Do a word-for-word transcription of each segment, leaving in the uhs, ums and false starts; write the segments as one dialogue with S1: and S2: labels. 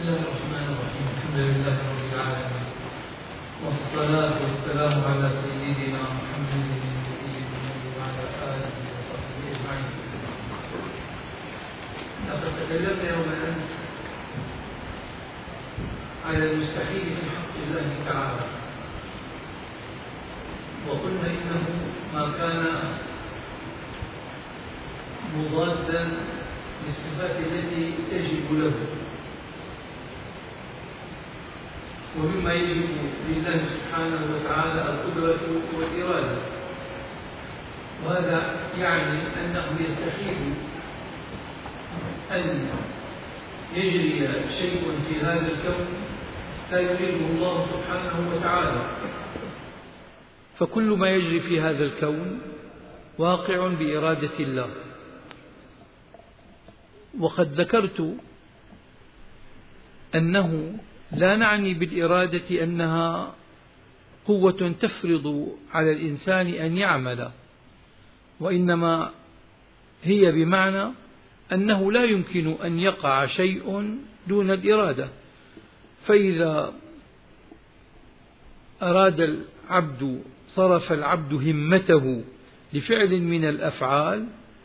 S1: الله الرحمن الرحيم. الحمد لله رب العالمين، والصلاة والسلام على سيدنا محمد النبي وعلى آله وصحبه أجمعين. لقد تكلمنا يوم الأمس على المستحيل في حق الله تعالى، وقلنا إنه ما كان مضادا للصفات التي تجب له، ومما يجب لله سبحانه وتعالى القدرة والإرادة، وهذا يعني أنه يستحيل أن يجري شيء في هذا الكون لا يريده الله سبحانه وتعالى، فكل ما يجري في هذا الكون واقع بإرادة الله. وقد ذكرت أنه لا نعني بالإرادة أنها قوة تفرض على الإنسان أن يعمل، وإنما هي بمعنى أنه لا يمكن أن يقع شيء دون الإرادة. فإذا أراد العبد صرف العبد همته لفعل من الأفعال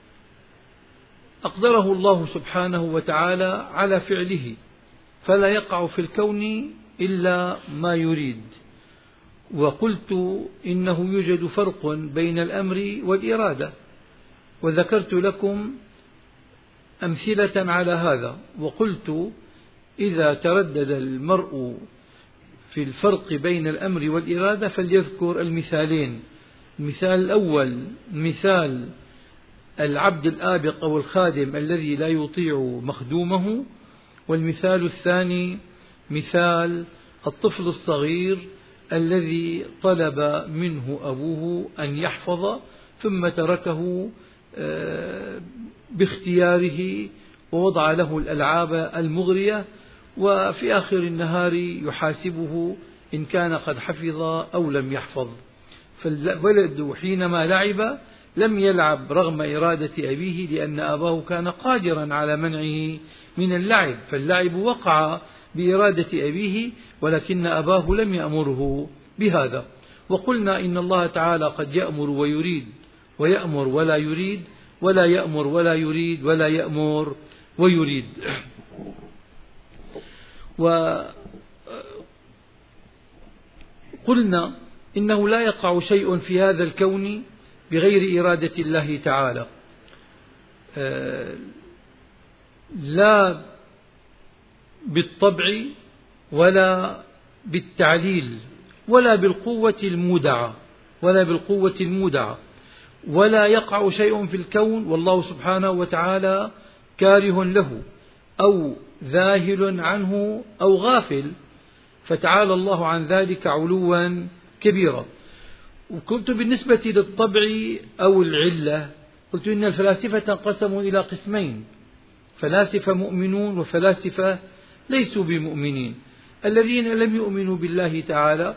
S1: أقدره الله سبحانه وتعالى على فعله، فلا يقع في الكون إلا ما يريد. وقلت إنه يوجد فرق بين الأمر والإرادة، وذكرت لكم أمثلة على هذا، وقلت إذا تردد المرء في الفرق بين الأمر والإرادة فليذكر المثالين. المثال الأول مثال العبد الآبق أو الخادم الذي لا يطيع مخدومه، والمثال الثاني مثال الطفل الصغير الذي طلب منه أبوه أن يحفظ ثم تركه باختياره ووضع له الألعاب المغرية، وفي آخر النهار يحاسبه إن كان قد حفظ أو لم يحفظ. فالولد حينما لعب لم يلعب رغم إرادة أبيه، لأن أباه كان قادرا على منعه من اللعب، فاللعب وقع بإرادة أبيه ولكن أباه لم يأمره بهذا. وقلنا إن الله تعالى قد يأمر ويريد، ويأمر ولا يريد، ولا يأمر ولا يريد، ولا يأمر ويريد. وقلنا إنه لا يقع شيء في هذا الكون بغير إرادة الله تعالى، لا بالطبع ولا بالتعليل ولا بالقوة المودعة ولا بالقوة المودعة ولا يقع شيء في الكون والله سبحانه وتعالى كاره له أو ذاهل عنه أو غافل، فتعالى الله عن ذلك علوا كبيرا. وكنت بالنسبة للطبع أو العلة قلت إن الفلاسفة انقسموا إلى قسمين: فلاسفة مؤمنون وفلاسفة ليسوا بمؤمنين. الذين لم يؤمنوا بالله تعالى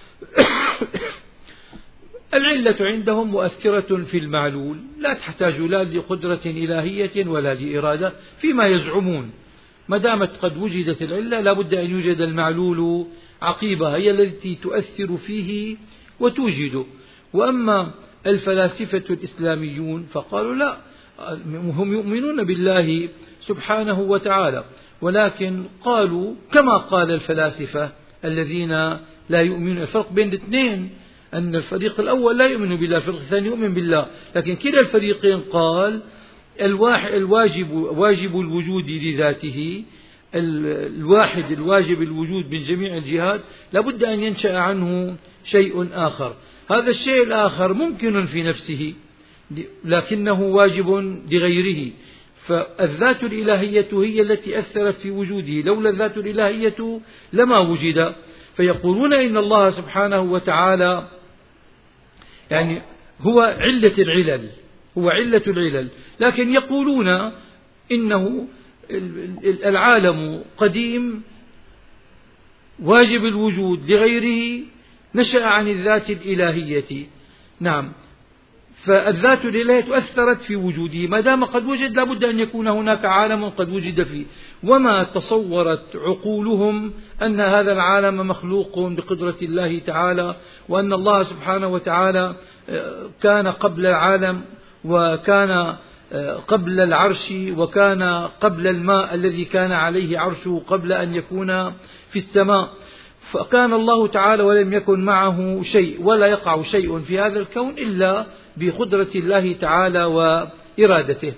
S1: العلة عندهم مؤثرة في المعلول، لا تحتاج لا لقدرة إلهية ولا لإرادة فيما يزعمون، ما دامت قد وجدت العلة لا بد أن يوجد المعلول عقيبها، هي التي تؤثر فيه وتوجده. وأما الفلاسفة الإسلاميون فقالوا لا، هم يؤمنون بالله سبحانه وتعالى، ولكن قالوا كما قال الفلاسفة الذين لا يؤمنون. الفرق بين الاثنين أن الفريق الأول لا يؤمن بالله، الفريق الثاني يؤمن بالله، لكن كلا الفريقين قال الواجب واجب الوجود لذاته، الواحد الواجب الوجود من جميع الجهات لابد أن ينشأ عنه شيء آخر. هذا الشيء الآخر ممكن في نفسه لكنه واجب لغيره، فالذات الإلهية هي التي أثرت في وجوده، لولا الذات الإلهية لما وجد. فيقولون إن الله سبحانه وتعالى يعني هو علة العلل، هو علة العلل، لكن يقولون إنه العالم قديم واجب الوجود لغيره نشأ عن الذات الإلهية. نعم، فالذات الإلهية أثرت في وجوده، ما دام قد وجد لابد أن يكون هناك عالم قد وجد فيه. وما تصورت عقولهم أن هذا العالم مخلوق بقدرة الله تعالى، وأن الله سبحانه وتعالى كان قبل العالم، وكان قبل العرش، وكان قبل الماء الذي كان عليه عرشه قبل أن يكون في السماء. فكان الله تعالى ولم يكن معه شيء، ولا يقع شيء في هذا الكون إلا بقدرة الله تعالى وإرادته.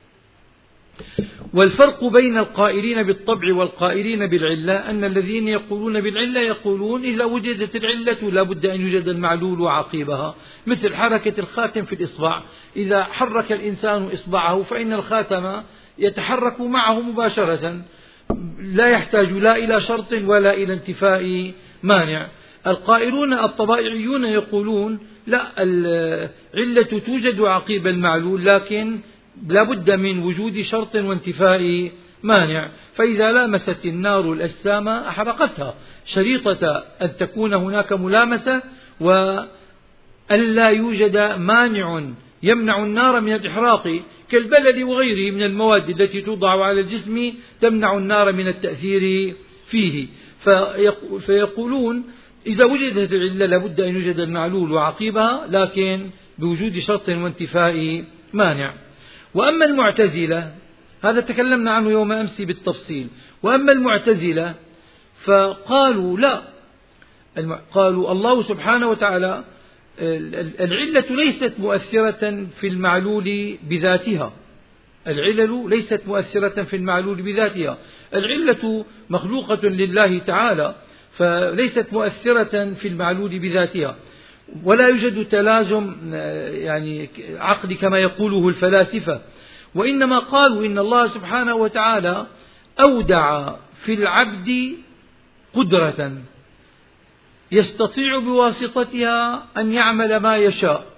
S1: والفرق بين القائلين بالطبع والقائلين بالعلة أن الذين يقولون بالعلة يقولون إذا وجدت العلة لا بد أن يوجد المعلول وعقيبها، مثل حركة الخاتم في الإصبع، إذا حرك الإنسان إصبعه فإن الخاتم يتحرك معه مباشرة، لا يحتاج لا إلى شرط ولا إلى انتفاء مانع. القائلون الطبائعيون يقولون لا، العلة توجد عقيب المعلول، لكن لا بد من وجود شرط وانتفاء مانع. فإذا لامست النار الأجسام أحرقتها، شريطة أن تكون هناك ملامسة وأن لا يوجد مانع يمنع النار من الإحراق، كالبلل وغيره من المواد التي توضع على الجسم تمنع النار من التأثير فيه. فيقولون إذا وجدت العلة لابد أن يوجد المعلول وعقيبها، لكن بوجود شرط وانتفاء مانع. وأما المعتزلة، هذا تكلمنا عنه يوم أمس بالتفصيل، وأما المعتزلة فقالوا لا، قالوا الله سبحانه وتعالى العلة ليست مؤثرة في المعلول بذاتها، العلل ليست مؤثرة في المعلول بذاتها، العلة مخلوقة لله تعالى فليست مؤثرة في المعلول بذاتها، ولا يوجد تلازم يعني عقلي كما يقوله الفلاسفة، وإنما قالوا إن الله سبحانه وتعالى أودع في العبد قدرة يستطيع بواسطتها أن يعمل ما يشاء،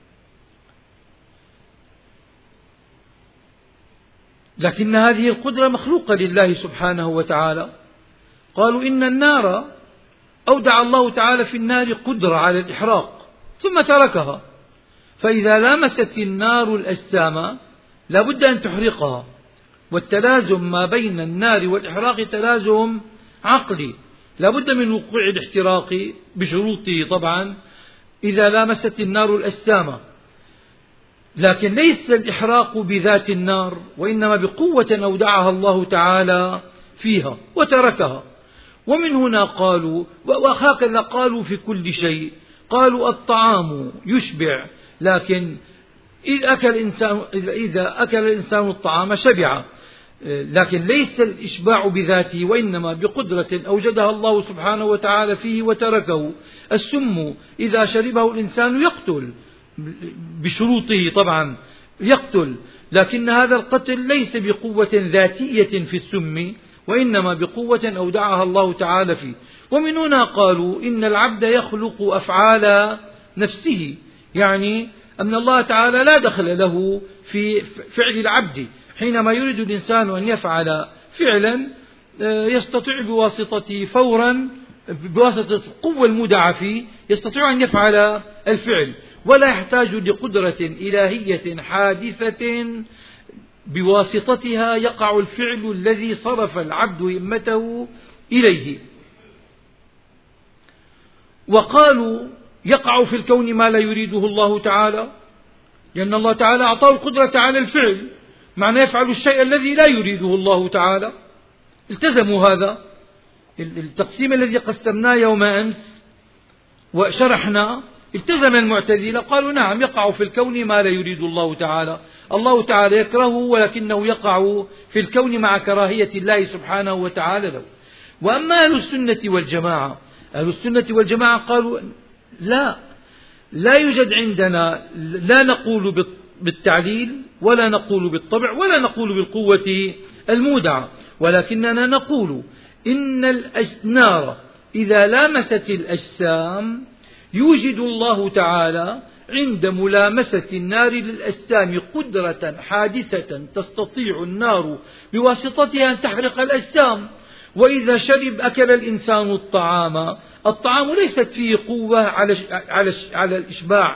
S1: لكن هذه القدرة مخلوقة لله سبحانه وتعالى. قالوا إن النار أودع الله تعالى في النار قدرة على الإحراق ثم تركها، فإذا لامست النار الأجسام لا بد أن تحرقها، والتلازم ما بين النار والإحراق تلازم عقلي، لا بد من وقوع الاحتراق بشروطه طبعا إذا لامست النار الأجسام، لكن ليس الإحراق بذات النار، وإنما بقوة أودعها الله تعالى فيها وتركها. ومن هنا قالوا، وهكذا قالوا في كل شيء، قالوا الطعام يشبع، لكن إذا أكل الإنسان, إذا أكل الإنسان الطعام شبع، لكن ليس الإشباع بذاته وإنما بقدرة أوجدها الله سبحانه وتعالى فيه وتركه. السم إذا شربه الإنسان يقتل بشروطه طبعا يقتل، لكن هذا القتل ليس بقوة ذاتية في السم، وإنما بقوة أودعها الله تعالى فيه. ومن هنا قالوا إن العبد يخلق أفعال نفسه، يعني أن الله تعالى لا دخل له في فعل العبد، حينما يريد الإنسان أن يفعل فعلا يستطيع بواسطته فورا، بواسطة القوة المودعة فيه يستطيع أن يفعل الفعل، ولا يحتاج لقدرة إلهية حادثة بواسطتها يقع الفعل الذي صرف العبد همته إليه. وقالوا يقع في الكون ما لا يريده الله تعالى، لأن الله تعالى أعطاه القدرة على الفعل، معنى يفعل الشيء الذي لا يريده الله تعالى. التزموا هذا التقسيم الذي قسمناه يوم أمس وشرحنا، التزم المعتزلة قالوا نعم يقع في الكون ما لا يريد الله تعالى، الله تعالى يكرهه ولكنه يقع في الكون مع كراهية الله سبحانه وتعالى له. وأما أهل السنة والجماعة، أهل السنة والجماعة قالوا لا، لا يوجد عندنا، لا نقول بالتعليل ولا نقول بالطبع ولا نقول بالقوة المودعة، ولكننا نقول إن النار إذا لامست الأجسام يوجد الله تعالى عند ملامسة النار للأجسام قدرة حادثة تستطيع النار بواسطتها أن تحرق الأجسام. وإذا شرب أكل الإنسان الطعام، الطعام ليست فيه قوة على على على الإشباع،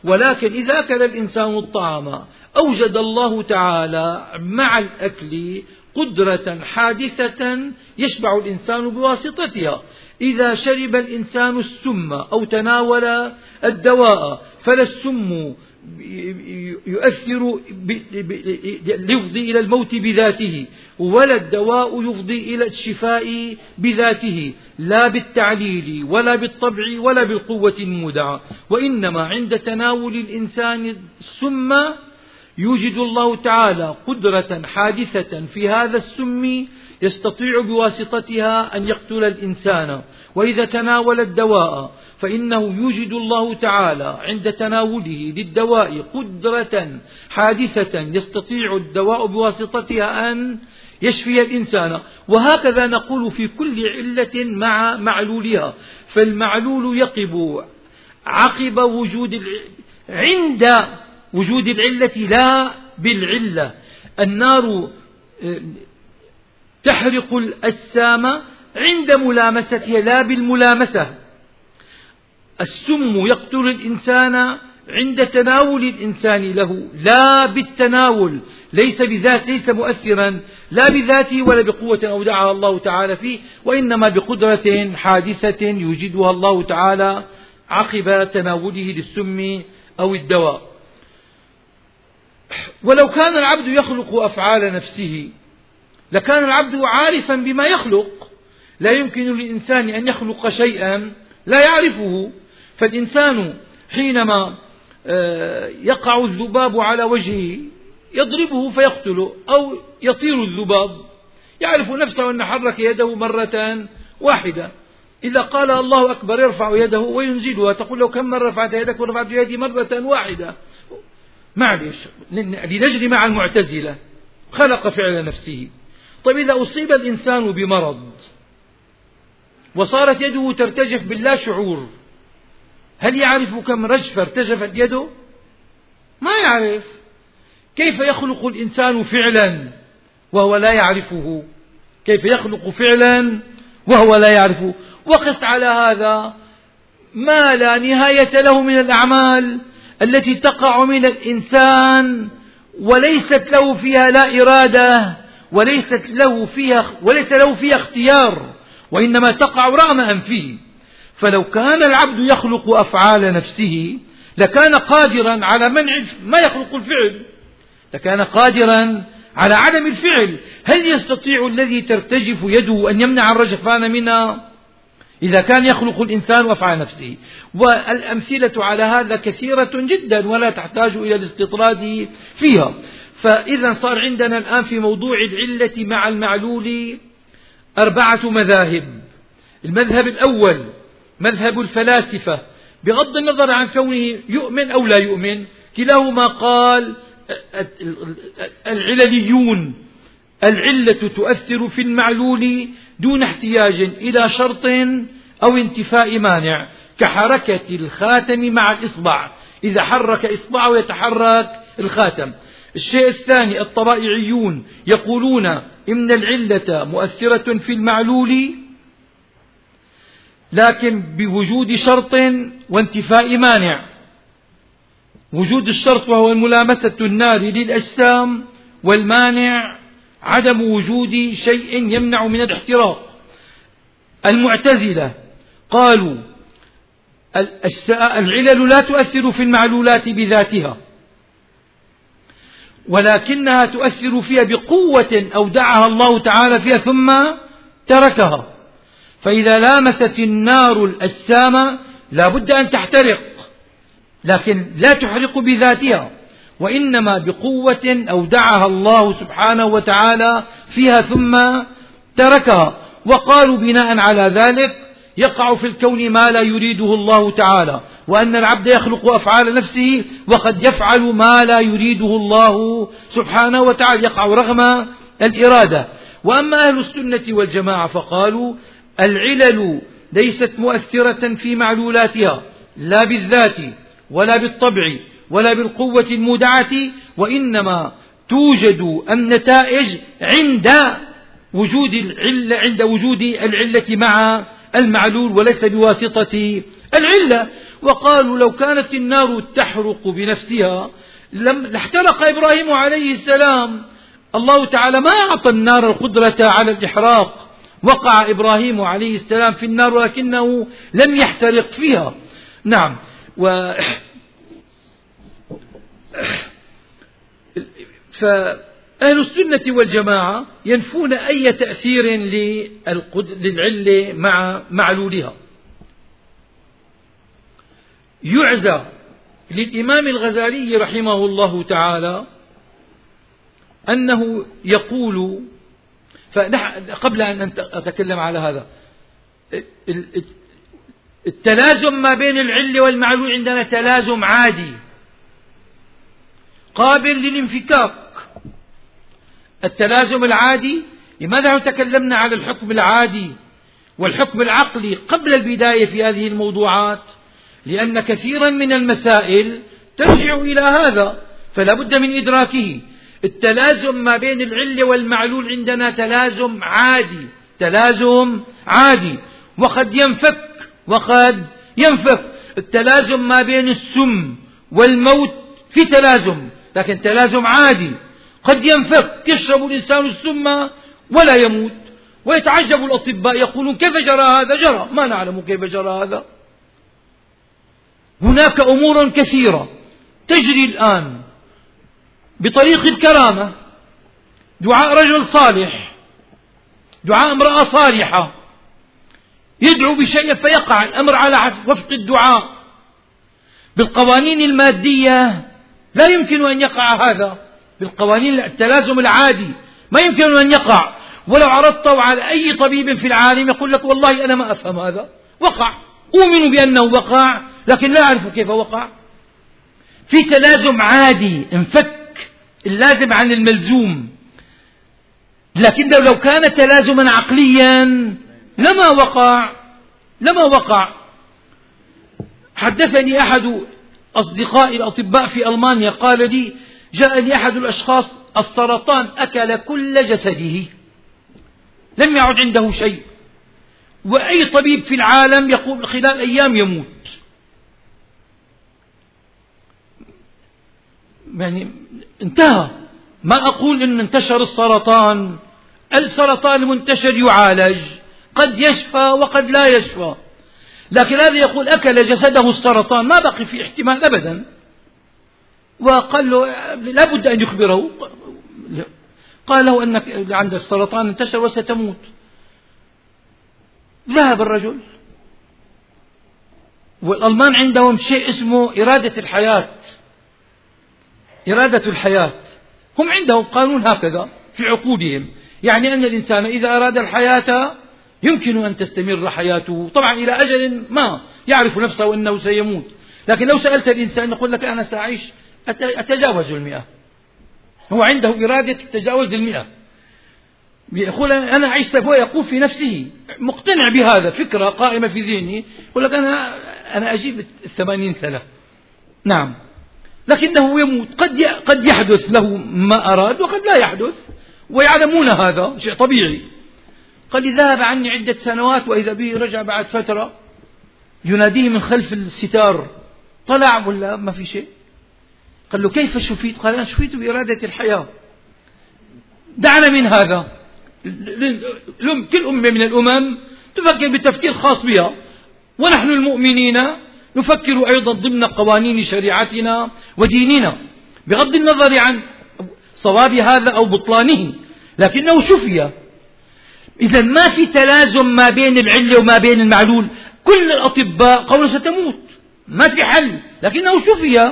S1: ولكن إذا أكل الإنسان الطعام أوجد الله تعالى مع الأكل قدرة حادثة يشبع الإنسان بواسطتها. إذا شرب الإنسان السم أو تناول الدواء فلا السم يؤثر يفضي إلى الموت بذاته، ولا الدواء يفضي إلى الشفاء بذاته، لا بالتعليل ولا بالطبع ولا بالقوة المودعة، وإنما عند تناول الإنسان السم يوجد الله تعالى قدرة حادثة في هذا السم يستطيع بواسطتها أن يقتل الإنسان. وإذا تناول الدواء فإنه يوجد الله تعالى عند تناوله للدواء قدرة حادثة يستطيع الدواء بواسطتها أن يشفي الإنسان. وهكذا نقول في كل علة مع معلولها، فالمعلول يقب عقب وجود عند وجود العلة لا بالعلة. النار تحرق الأجسام عند ملامستها لا بالملامسة. السم يقتل الإنسان عند تناول الإنسان له لا بالتناول، ليس بذات ليس مؤثرا لا بذاته ولا بقوة أودعها الله تعالى فيه، وإنما بقدرة حادثة يوجدها الله تعالى عقب تناوله للسم أو الدواء. ولو كان العبد يخلق أفعال نفسه لكان العبد عارفا بما يخلق. لا يمكن للإنسان أن يخلق شيئا لا يعرفه. فالإنسان حينما يقع الذباب على وجهه يضربه فيقتله أو يطير الذباب يعرف نفسه أن حرك يده مرة واحدة. إذا قال الله أكبر يرفع يده وينزلها، تقول له كم مرة رفعت يدك؟ ورفعت يدي مرة واحدة. معلش لنجري مع المعتزلة، خلق فعل نفسه. طيب إذا أصيب الإنسان بمرض وصارت يده ترتجف باللا شعور، هل يعرف كم رجفة ارتجفت يده؟ ما يعرف. كيف يخلق الإنسان فعلا وهو لا يعرفه؟ كيف يخلق فعلا وهو لا يعرفه؟ وقس على هذا ما لا نهاية له من الأعمال التي تقع من الإنسان وليست له فيها لا إرادة وليست له فيها وليس له فيها اختيار، وإنما تقع رغم أنفه. فلو كان العبد يخلق أفعال نفسه لكان قادرا على منع ما يخلق الفعل، لكان قادرا على عدم الفعل. هل يستطيع الذي ترتجف يده أن يمنع الرجفان منها إذا كان يخلق الإنسان أفعال نفسه؟ والأمثلة على هذا كثيرة جدا ولا تحتاج إلى الاستطراد فيها. فإذا صار عندنا الآن في موضوع العلة مع المعلول أربعة مذاهب. المذهب الأول مذهب الفلاسفة، بغض النظر عن كونه يؤمن أو لا يؤمن، كلاهما قال العلليون العلة تؤثر في المعلول دون احتياج إلى شرط أو انتفاء مانع، كحركة الخاتم مع الإصبع، إذا حرك إصبعه يتحرك الخاتم. الشيء الثاني الطبائعيون يقولون إن العلة مؤثرة في المعلول لكن بوجود شرط وانتفاء مانع. وجود الشرط وهو الملامسة النار للأجسام، والمانع عدم وجود شيء يمنع من الاحتراق. المعتزلة قالوا العلل لا تؤثر في المعلولات بذاتها ولكنها تؤثر فيها بقوة أودعها الله تعالى فيها ثم تركها. فإذا لامست النار الأجسام لا بد أن تحترق، لكن لا تحرق بذاتها، وإنما بقوة أودعها الله سبحانه وتعالى فيها ثم تركها. وقالوا بناء على ذلك يقع في الكون ما لا يريده الله تعالى، وأن العبد يخلق أفعال نفسه وقد يفعل ما لا يريده الله سبحانه وتعالى، يقع رغم الإرادة. وأما أهل السنة والجماعة فقالوا العلل ليست مؤثرة في معلولاتها لا بالذات ولا بالطبع ولا بالقوة المودعة، وإنما توجد النتائج عند وجود العلة عند وجود العلة مع المعلول وليس بواسطة العلة. وقالوا لو كانت النار تحرق بنفسها لم لاحترق إبراهيم عليه السلام. الله تعالى ما أعطى النار القدرة على الإحراق، وقع إبراهيم عليه السلام في النار ولكنه لم يحترق فيها. نعم. و فأهل السنة والجماعة ينفون أي تأثير للعلة مع معلولها. يعزى للإمام الغزالي رحمه الله تعالى أنه يقول، قبل أن أتكلم على هذا، التلازم ما بين العلة والمعلول عندنا تلازم عادي قابل للانفكاك. التلازم العادي، لماذا تكلمنا على الحكم العادي والحكم العقلي قبل البداية في هذه الموضوعات؟ لأن كثيرا من المسائل ترجع إلى هذا، فلا بد من إدراكه. التلازم ما بين العلة والمعلول عندنا تلازم عادي، تلازم عادي، وقد ينفك وقد ينفك. التلازم ما بين السم والموت في تلازم، لكن تلازم عادي. قد ينفك، يشرب الإنسان السم ولا يموت، ويتعجب الأطباء يقولون كيف جرى هذا؟ جرى، ما نعلم كيف جرى هذا. هناك أمور كثيرة تجري الآن بطريق الكرامة، دعاء رجل صالح، دعاء امرأة صالحة، يدعو بشيء فيقع الأمر على وفق الدعاء. بالقوانين المادية لا يمكن أن يقع هذا، بالقوانين التلازم العادي ما يمكن أن يقع. ولو عرضته على أي طبيب في العالم يقول لك والله أنا ما أفهم هذا، وقع، أؤمن بأنه وقع لكن لا أعرف كيف وقع. في تلازم عادي، انفك اللازم عن الملزوم. لكن لو كان تلازما عقليا لما وقع لما وقع. حدثني أحد أصدقائي الأطباء في ألمانيا قال لي جاءني أحد الأشخاص السرطان أكل كل جسده، لم يعد عنده شيء، وأي طبيب في العالم يقول خلال أيام يموت. يعني انتهى. ما أقول إن انتشر السرطان، السرطان المنتشر يعالج، قد يشفى وقد لا يشفى، لكن هذا يقول أكل جسده السرطان، ما بقي في احتمال أبدا. وقال له لا بد أن يخبره، قال له أنك عندك السرطان انتشر وستموت. ذهب الرجل. والألمان عندهم شيء اسمه إرادة الحياة، إرادة الحياة. هم عندهم قانون هكذا في عقودهم، يعني أن الإنسان إذا أراد الحياة يمكن أن تستمر حياته، طبعا إلى أجل ما يعرف نفسه أنه سيموت. لكن لو سألت الإنسان يقول لك أنا سأعيش أتجاوز المئة، هو عنده إرادة تجاوز المئة، يقول أنا أعيش سوف يقول في نفسه مقتنع بهذا، فكرة قائمة في ذهنه، يقول لك أنا أنا أجيب الثمانين سنة. نعم، لكنه يموت. قد قد يحدث له ما أراد وقد لا يحدث، ويعلمون هذا شيء طبيعي. قال لي ذهب عني عدة سنوات وإذا به رجع بعد فترة يناديه من خلف الستار، طلع ولا ما في شيء؟ قال له كيف شفيت؟ قال أنا شفيت بإرادة الحياة. دعنا من هذا. كل أمة من الأمم تفكر بتفكير خاص بها، ونحن المؤمنين نفكر أيضا ضمن قوانين شريعتنا وديننا بغض النظر عن صواب هذا أو بطلانه، لكنه شفي. إذا ما في تلازم ما بين العلة وما بين المعلول. كل الأطباء قالوا ستموت، ما في حل، لكنه شفي.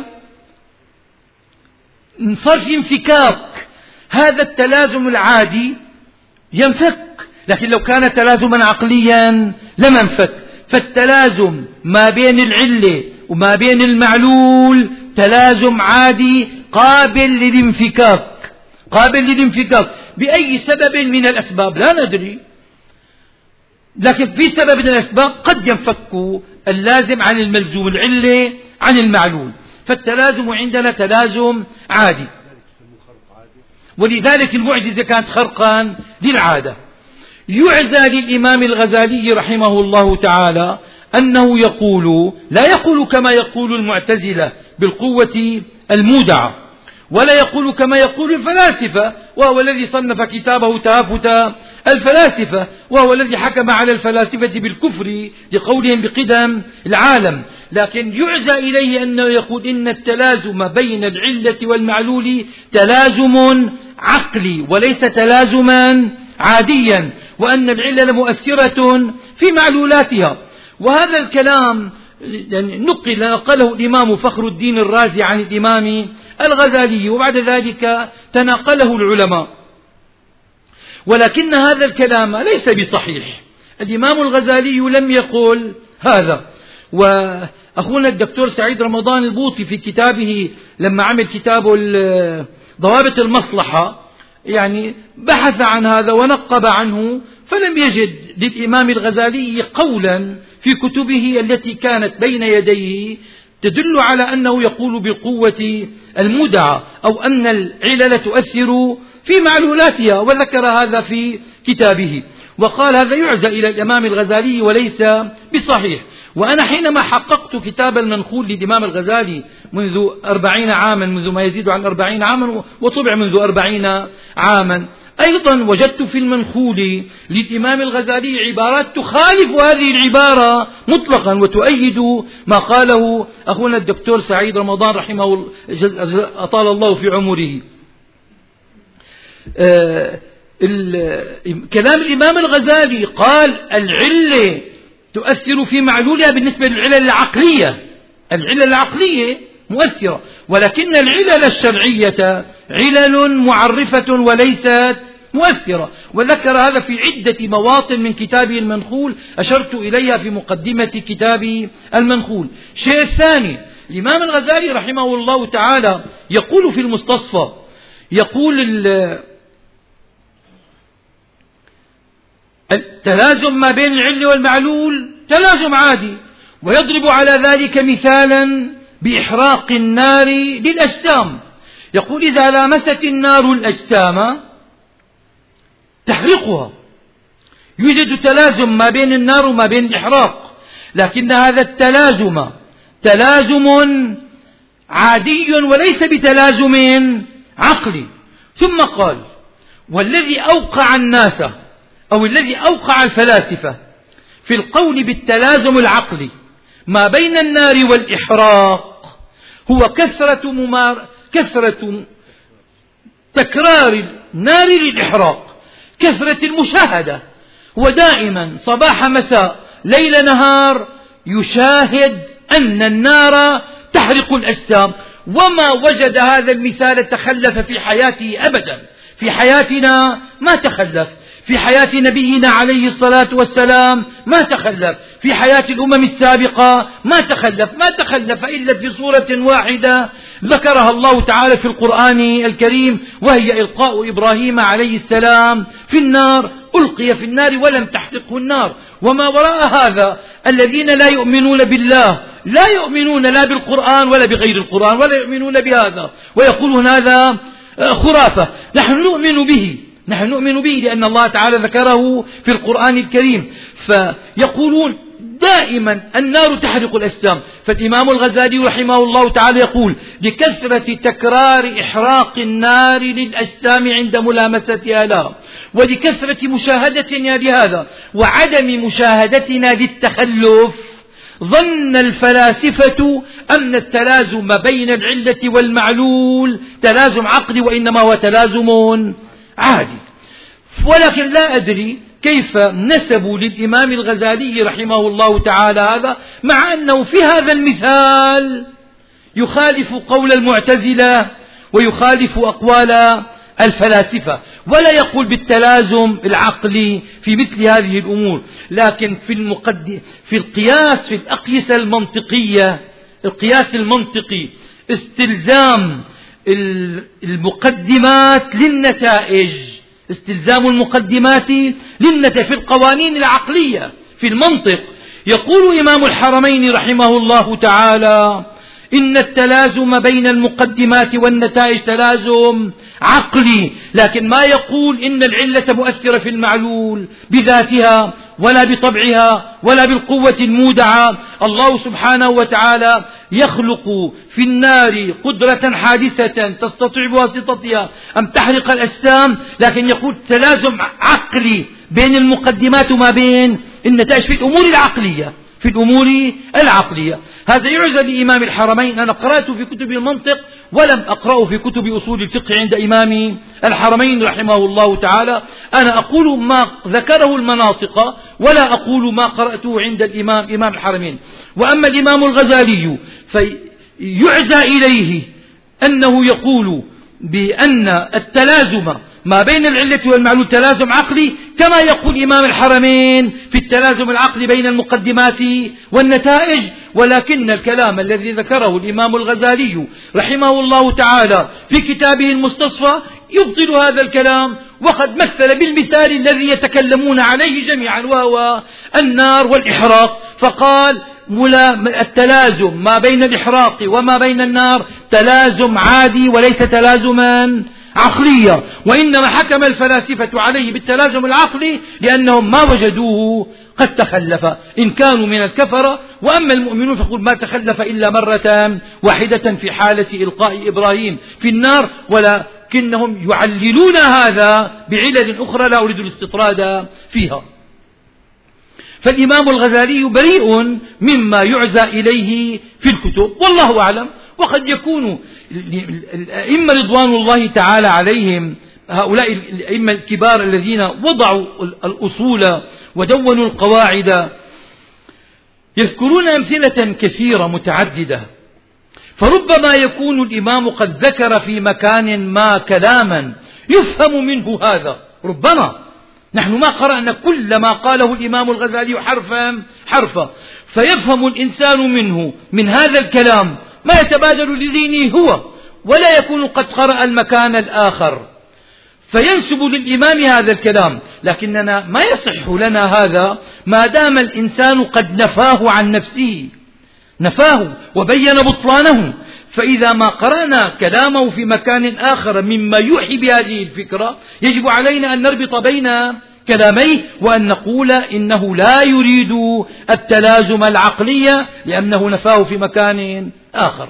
S1: صار في انفكاك، هذا التلازم العادي ينفك، لكن لو كان تلازما عقليا لما انفك. فالتلازم ما بين العلة وما بين المعلول تلازم عادي قابل للانفكاك، قابل للانفكاك بأي سبب من الأسباب لا ندري، لكن في سبب من الأسباب قد ينفك اللازم عن الملزوم، العلة عن المعلول. فالتلازم عندنا تلازم عادي، ولذلك المعجزة كانت خرقا للعادة. يعزى للإمام الغزالي رحمه الله تعالى أنه يقول لا يقول كما يقول المعتزلة بالقوة المودعة، ولا يقول كما يقول الفلاسفة، وهو الذي صنف كتابه تهافت الفلاسفة، وهو الذي حكم على الفلاسفة بالكفر لقولهم بقدم العالم. لكن يعزى إليه أنه يقول إن التلازم بين العلة والمعلول تلازم عقلي وليس تلازما عاديا، وأن العلة مؤثرة في معلولاتها. وهذا الكلام نقل نقله الإمام فخر الدين الرازي عن الإمام الغزالي، وبعد ذلك تناقله العلماء، ولكن هذا الكلام ليس بصحيح. الإمام الغزالي لم يقل هذا. وأخونا الدكتور سعيد رمضان البوطي في كتابه لما عمل كتابه ضوابط المصلحة يعني بحث عن هذا ونقب عنه، فلم يجد للإمام الغزالي قولا في كتبه التي كانت بين يديه تدل على أنه يقول بالقوة المودعة أو أن العلل تؤثر في معلولاتها، وذكر هذا في كتابه وقال هذا يعزى إلى الإمام الغزالي وليس بصحيح. وأنا حينما حققت كتاب المنخول للإمام الغزالي منذ أربعين عاما، منذ ما يزيد عن أربعين عاما، وطبع منذ أربعين عاما، أيضا وجدت في المنخول للإمام الغزالي عبارات تخالف هذه العبارة مطلقا وتؤيد ما قاله أخونا الدكتور سعيد رمضان رحمه الله أطال الله في عمره. آه كلام الإمام الغزالي قال العلة تؤثر في معلولها بالنسبة للعلل العقلية، العلل العقلية مؤثرة، ولكن العلل الشرعية علل معرفة وليست مؤثرة. وذكر هذا في عدة مواطن من كتابه المنخول أشرت إليها في مقدمة كتابه المنخول. الشيء الثاني، الإمام الغزالي رحمه الله تعالى يقول في المستصفى، يقول التلازم ما بين العلة والمعلول تلازم عادي، ويضرب على ذلك مثالا بإحراق النار للأجسام. يقول إذا لامست النار الأجسام تحرقها، يوجد تلازم ما بين النار وما بين الإحراق، لكن هذا التلازم تلازم عادي وليس بتلازم عقلي. ثم قال والذي أوقع الناس أو الذي أوقع الفلاسفة في القول بالتلازم العقلي ما بين النار والإحراق هو كثرة ممار كثرة تكرار النار للإحراق، كثرة المشاهدة، ودائما صباح مساء ليل نهار يشاهد أن النار تحرق الأجسام، وما وجد هذا المثال تخلف في حياته أبدا. في حياتنا ما تخلف، في حياة نبينا عليه الصلاة والسلام ما تخلف، في حياة الأمم السابقة ما تخلف، ما تخلف إلا في صورة واحدة ذكرها الله تعالى في القرآن الكريم، وهي إلقاء إبراهيم عليه السلام في النار، ألقي في النار ولم تحرقه النار. وما وراء هذا الذين لا يؤمنون بالله، لا يؤمنون لا بالقرآن ولا بغير القرآن، ولا يؤمنون بهذا، ويقولون هذا خرافة. نحن نؤمن به، نحن نؤمن به لأن الله تعالى ذكره في القرآن الكريم. فيقولون دائما النار تحرق الأجسام. فالإمام الغزالي رحمه الله تعالى يقول لكثرة تكرار إحراق النار للأجسام عند ملامستها لها، ولكثرة مشاهدتنا لهذا وعدم مشاهدتنا للتخلف، ظن الفلاسفة أن التلازم بين العلة والمعلول تلازم عقلي، وإنما هو تلازم عادي. ولكن لا أدري كيف نسبوا للإمام الغزالي رحمه الله تعالى هذا، مع أنه في هذا المثال يخالف قول المعتزلة ويخالف أقوال الفلاسفة، ولا يقول بالتلازم العقلي في مثل هذه الأمور. لكن في المقدم في القياس، في الأقيسة المنطقية، القياس المنطقي استلزام المقدمات للنتائج، استلزام المقدمات للنتائج في القوانين العقلية في المنطق. يقول إمام الحرمين رحمه الله تعالى إن التلازم بين المقدمات والنتائج تلازم عقلي، لكن ما يقول إن العلة مؤثرة في المعلول بذاتها، ولا بطبعها ولا بالقوة المودعة. الله سبحانه وتعالى يخلق في النار قدرة حادثة تستطيع بواسطتها أن تحرق الأجسام، لكن يقول تلازم عقلي بين المقدمات وما بين النتائج في الأمور العقلية في الأمور العقلية. هذا يعزى لإمام الحرمين. أنا قرأته في كتب المنطق ولم أقرأه في كتب أصول الفقه عند إمام الحرمين رحمه الله تعالى. أنا أقول ما ذكره المناطق ولا أقول ما قرأته عند الإمام إمام الحرمين. وأما الإمام الغزالي فيعزى إليه أنه يقول بأن التلازم ما بين العلة والمعلول تلازم عقلي، كما يقول إمام الحرمين في التلازم العقلي بين المقدمات والنتائج. ولكن الكلام الذي ذكره الإمام الغزالي رحمه الله تعالى في كتابه المستصفى يبطل هذا الكلام، وقد مثل بالمثال الذي يتكلمون عليه جميعا وهو النار والإحراق، فقال التلازم ما بين الإحراق وما بين النار تلازم عادي وليس تلازما عقلية، وإنما حكم الفلاسفة عليه بالتلازم العقلي لأنهم ما وجدوه قد تخلف إن كانوا من الكفرة. وأما المؤمنون فقل ما تخلف إلا مرة واحدة في حالة إلقاء إبراهيم في النار، ولكنهم يعللون هذا بعلل أخرى لا أريد الاستطراد فيها. فالإمام الغزالي بريء مما يعزى إليه في الكتب والله أعلم. وقد يكون الأئمة رضوان الله تعالى عليهم، هؤلاء الأئمة الكبار الذين وضعوا الأصول ودونوا القواعد، يذكرون أمثلة كثيرة متعددة، فربما يكون الإمام قد ذكر في مكان ما كلاما يفهم منه هذا، ربما نحن ما قرأنا كل ما قاله الإمام الغزالي حرفا حرفا، فيفهم الإنسان منه من هذا الكلام ما يتبادل لذهنه هو، ولا يكون قد قرأ المكان الآخر فينسب للإمام هذا الكلام. لكننا ما يصح لنا هذا ما دام الإنسان قد نفاه عن نفسه، نفاه وبين بطلانه. فإذا ما قرأنا كلامه في مكان آخر مما يوحي بهذه الفكرة يجب علينا أن نربط بين كلاميه وأن نقول إنه لا يريد التلازم العقلي لأنه نفاه في مكان آخر.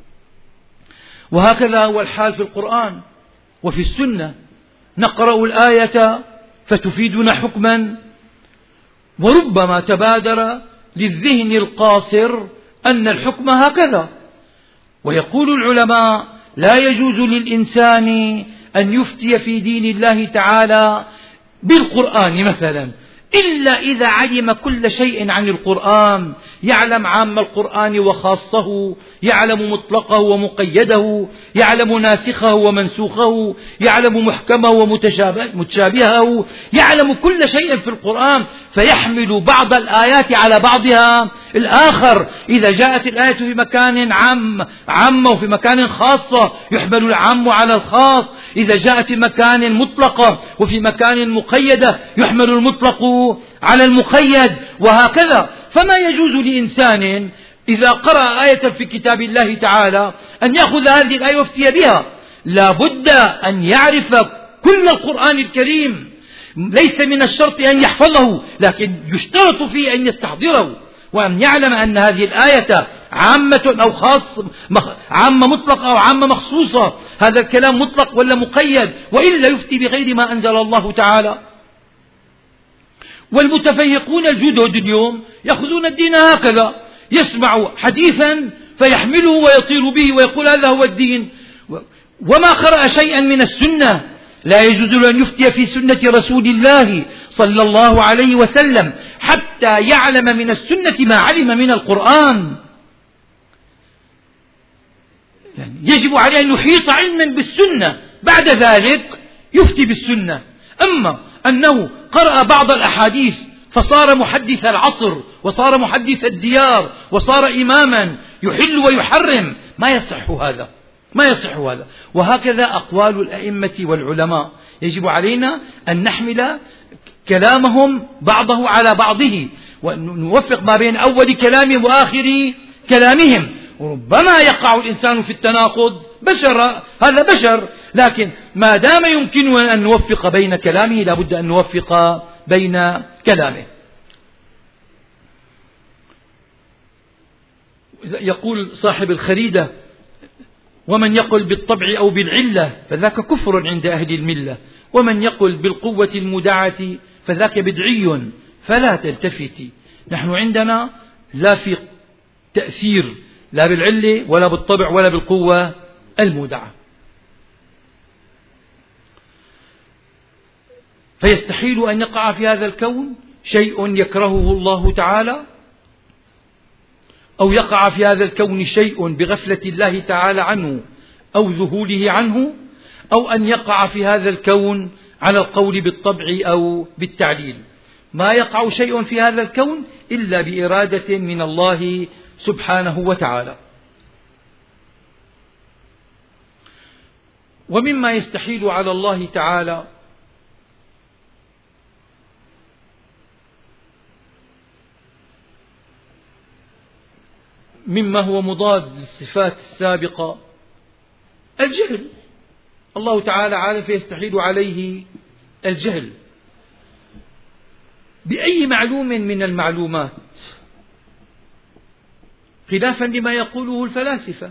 S1: وهكذا هو الحال في القرآن وفي السنة، نقرأ الآية فتفيدنا حكما، وربما تبادر للذهن القاصر أن الحكم هكذا. ويقول العلماء لا يجوز للإنسان أن يفتي في دين الله تعالى بالقرآن مثلا إلا إذا علم كل شيء عن القرآن، يعلم عام القرآن وخاصه، يعلم مطلقه ومقيده، يعلم ناسخه ومنسوخه، يعلم محكمه ومتشابهه، يعلم كل شيء في القرآن، فيحمل بعض الآيات على بعضها الآخر. إذا جاءت الآية في مكان عام عامة وفي مكان خاصة يحمل العام على الخاص، إذا جاءت في مكان مطلقة وفي مكان مقيدة يحمل المطلق على المقيد، وهكذا. فما يجوز لإنسان إذا قرأ آية في كتاب الله تعالى أن يأخذ هذه الآية ويفتي بها، لا بد أن يعرف كل القرآن الكريم، ليس من الشرط أن يحفظه، لكن يشترط فيه أن يستحضره وأن يعلم أن هذه الآية عامة أو خاص، عامة مطلقة أو عامة مخصوصة، هذا الكلام مطلق ولا مقيد، وإلا يفتي بغير ما أنزل الله تعالى. والمتفيقون الجدد اليوم يأخذون الدين هكذا، يسمع حديثا فيحمله ويطير به ويقول هذا هو الدين، وما قرأ شيئا من السنة. لا يجوز له أن يفتي في سنة رسول الله صلى الله عليه وسلم حتى يعلم من السنة ما علم من القرآن. يعني يجب عليه أن يحيط علما بالسنة، بعد ذلك يفتي بالسنة. أما أنه قرأ بعض الأحاديث فصار محدث العصر وصار محدث الديار وصار إماما يحل ويحرم، ما يصح هذا، ما يصح هذا. وهكذا أقوال الأئمة والعلماء يجب علينا أن نحمل كلامهم بعضه على بعضه ونوفق ما بين أول كلامهم وآخر كلامهم. وربما يقع الإنسان في التناقض، بشر، هذا بشر، لكن ما دام يمكننا أن نوفق بين كلامه لا بد أن نوفق بين كلامه. يقول صاحب الخريدة: ومن يقل بالطبع أو بالعلة فذاك كفر عند أهل الملة، ومن يقل بالقوة المدعة فذاك بدعي فلا تلتفتي. نحن عندنا لا في تأثير لا بالعلة ولا بالطبع ولا بالقوة المودعة. فيستحيل أن يقع في هذا الكون شيء يكرهه الله تعالى، أو يقع في هذا الكون شيء بغفلة الله تعالى عنه أو ذهوله عنه، أو أن يقع في هذا الكون على القول بالطبع أو بالتعليل. ما يقع شيء في هذا الكون إلا بإرادة من الله سبحانه وتعالى. ومما يستحيل على الله تعالى مما هو مضاد للصفات السابقة الجهل. الله تعالى عالم فيستحيل عليه الجهل بأي معلوم من المعلومات، خلافا لما يقوله الفلاسفة.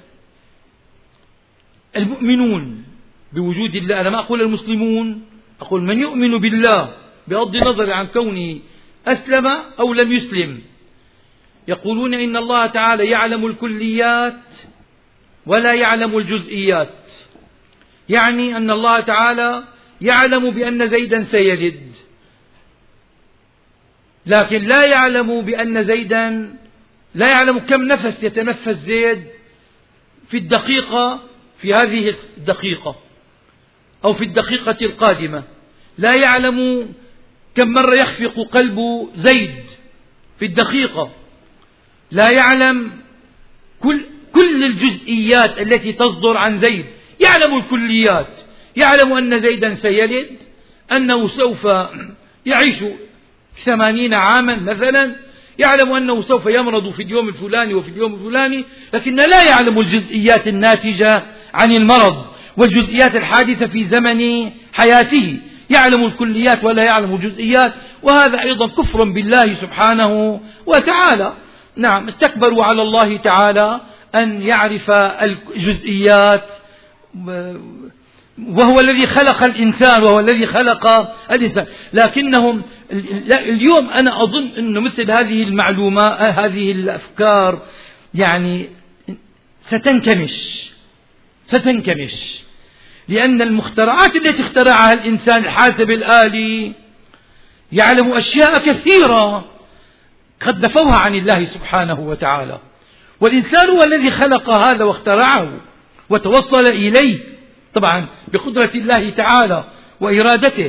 S1: المؤمنون بوجود الله، أنا ما أقول المسلمون، أقول من يؤمن بالله بغض النظر عن كونه أسلم أو لم يسلم، يقولون إن الله تعالى يعلم الكليات ولا يعلم الجزئيات. يعني أن الله تعالى يعلم بأن زيدا سيلد، لكن لا يعلم بأن زيدا لا يعلم كم نفس يتنفس زيد في الدقيقة، في هذه الدقيقة أو في الدقيقة القادمة. لا يعلم كم مرة يخفق قلب زيد في الدقيقة. لا يعلم كل, كل الجزئيات التي تصدر عن زيد. يعلم الكليات، يعلم أن زيدا سيلد، أنه سوف يعيش ثمانين عاما مثلا، يعلم أنه سوف يمرض في اليوم الفلاني وفي اليوم الفلاني، لكن لا يعلم الجزئيات الناتجة عن المرض والجزئيات الحادثة في زمن حياته. يعلم الكليات ولا يعلم الجزئيات، وهذا أيضا كفر بالله سبحانه وتعالى. نعم، استكبروا على الله تعالى أن يعرف الجزئيات، وهو الذي خلق الإنسان وهو الذي خلق الإنسان. لكنهم اليوم أنا أظن أن مثل هذه المعلومات، هذه الأفكار يعني ستنكمش ستنكمش لأن المخترعات التي اخترعها الإنسان، الحاسب الآلي، يعلم أشياء كثيرة قد نفوها عن الله سبحانه وتعالى، والإنسان هو الذي خلق هذا واخترعه وتوصل إليه، طبعا بقدرة الله تعالى وإرادته.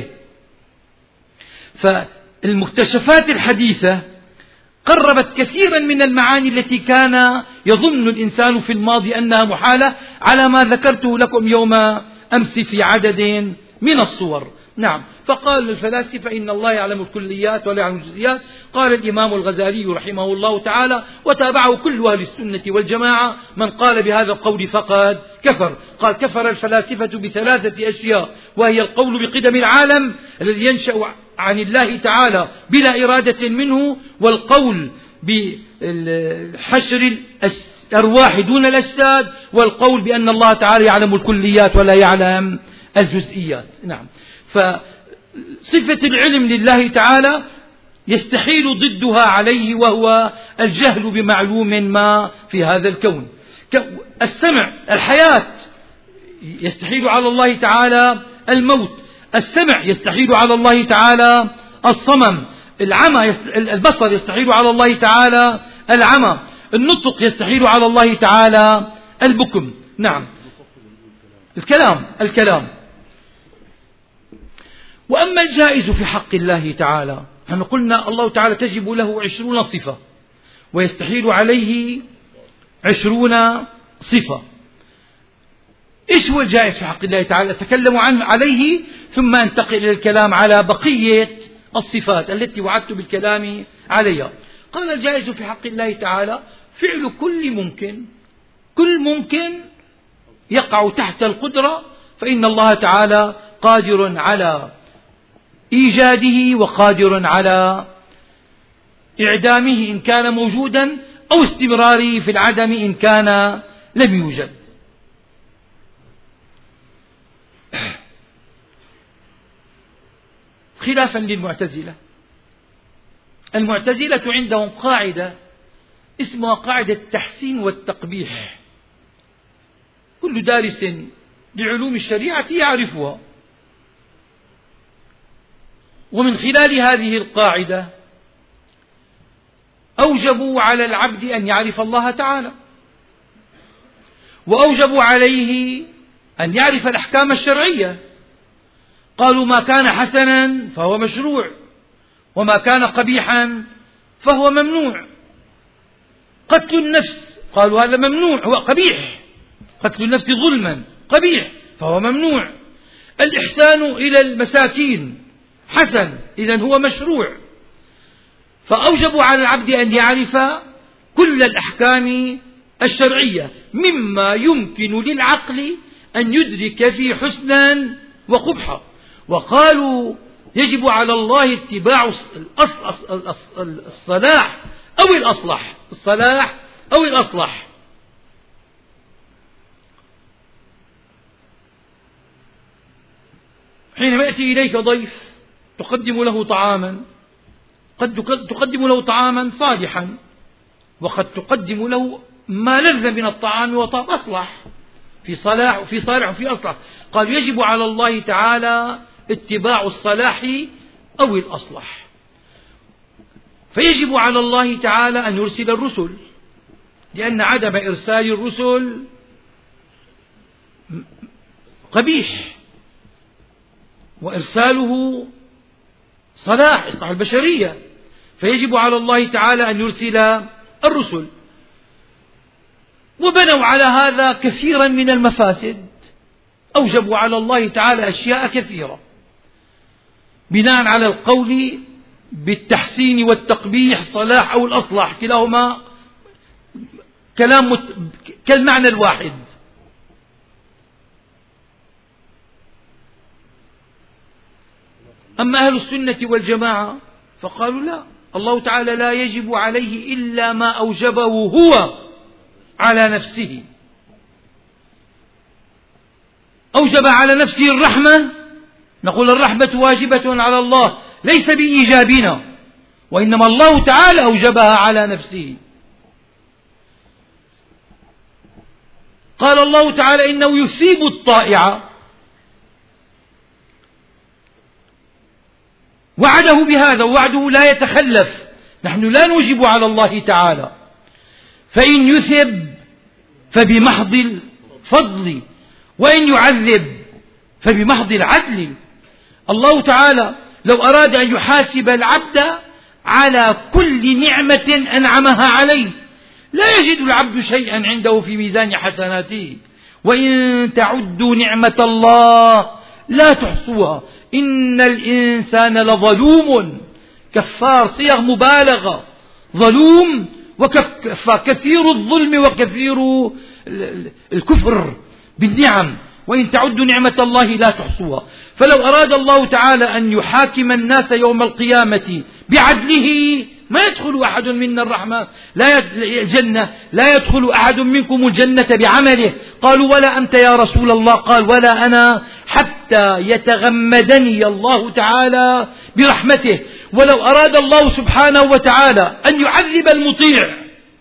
S1: فالمكتشفات الحديثة قربت كثيرا من المعاني التي كان يظن الإنسان في الماضي أنها محالة، على ما ذكرته لكم يوم أمس في عدد من الصور. نعم، فقال الفلاسفة إن الله يعلم الكليات ولا يعلم الجزئيات. قال الإمام الغزالي رحمه الله تعالى وتابعه كل أهل السنة والجماعة: من قال بهذا القول فقد كفر. قال: كفر الفلاسفة بثلاثة أشياء، وهي القول بقدم العالم الذي ينشأ عن الله تعالى بلا إرادة منه، والقول بحشر الأرواح دون الأجساد، والقول بأن الله تعالى يعلم الكليات ولا يعلم الجزئيات. نعم، فصفة العلم لله تعالى يستحيل ضدها عليه، وهو الجهل بمعلوم ما في هذا الكون. السمع، الحياة، يستحيل على الله تعالى الموت. السمع يستحيل على الله تعالى الصمم. العمى، البصر يستحيل على الله تعالى العمى. النطق يستحيل على الله تعالى البكم. نعم، الكلام الكلام وأما الجائز في حق الله تعالى، نحن قلنا الله تعالى تجب له عشرون صفة ويستحيل عليه عشرون صفة. إيش هو الجائز في حق الله تعالى؟ أتكلم عنه عليه ثم أنتقل إلى الكلام على بقية الصفات التي وعدت بالكلام عليها. قال: الجائز في حق الله تعالى فعل كل ممكن. كل ممكن يقع تحت القدرة، فإن الله تعالى قادر على إيجاده وقادر على إعدامه إن كان موجودا، أو استمراره في العدم إن كان لم يوجد. خلافا للمعتزلة، المعتزلة عندهم قاعدة اسمها قاعدة التحسين والتقبيح، كل دارس لعلوم الشريعة يعرفها. ومن خلال هذه القاعدة أوجبوا على العبد أن يعرف الله تعالى، وأوجبوا عليه أن يعرف الأحكام الشرعية. قالوا ما كان حسنا فهو مشروع، وما كان قبيحا فهو ممنوع. قتل النفس قالوا هذا ممنوع، هو قبيح، قتل النفس ظلما قبيح فهو ممنوع. الإحسان إلى المساكين حسن، إذن هو مشروع. فأوجبوا على العبد أن يعرف كل الأحكام الشرعية مما يمكن للعقل أن يدرك فيه حسنا وقبحا. وقالوا يجب على الله اتباع الصلاح أو الأصلح، الصلاح أو الأصلح. حينما يأتي إليك ضيف تقدم له طعاما، قد تقدم له طعاما صالحا، وقد تقدم له ما لذ من الطعام وطاب أصلح، في صلاح وفي صالح وفي أصلح. قال يجب على الله تعالى اتباع الصلاح أو الأصلح. فيجب على الله تعالى أن يرسل الرسل، لأن عدم إرسال الرسل قبيح، وإرساله صلاح إصلاح البشرية. فيجب على الله تعالى أن يرسل الرسل. وبنوا على هذا كثيرا من المفاسد، أوجبوا على الله تعالى أشياء كثيرة بناء على القول بالتحسين والتقبيح، صلاح أو الأصلح، كلاهما كلام مت... كالمعنى الواحد. أما أهل السنة والجماعة فقالوا لا، الله تعالى لا يجب عليه إلا ما أوجبه هو على نفسه. أوجب على نفسه الرحمة، نقول الرحمة واجبة على الله ليس بإيجابنا، وإنما الله تعالى أوجبها على نفسه. قال الله تعالى إنه يثيب الطائع، وعده بهذا، ووعده لا يتخلف. نحن لا نوجب على الله تعالى، فإن يثب فبمحض الفضل، وإن يعذب فبمحض العدل. الله تعالى لو أراد أن يحاسب العبد على كل نعمة أنعمها عليه لا يجد العبد شيئا عنده في ميزان حسناته. وإن تعدوا نعمة الله لا تحصوها إن الإنسان لظلوم كفار، صيغ مبالغة، ظلوم وكثير الظلم وكثير الكفر بالنعم. وإن تعدوا نعمة الله لا تحصوها. فلو أراد الله تعالى أن يحاكم الناس يوم القيامة بعدله ما يدخل أحد منا الرحمة لا الجنة، لا يدخل أحد منكم الجنة بعمله. قالوا ولا أنت يا رسول الله؟ قال ولا أنا حتى يتغمدني الله تعالى برحمته. ولو أراد الله سبحانه وتعالى أن يعذب المطيع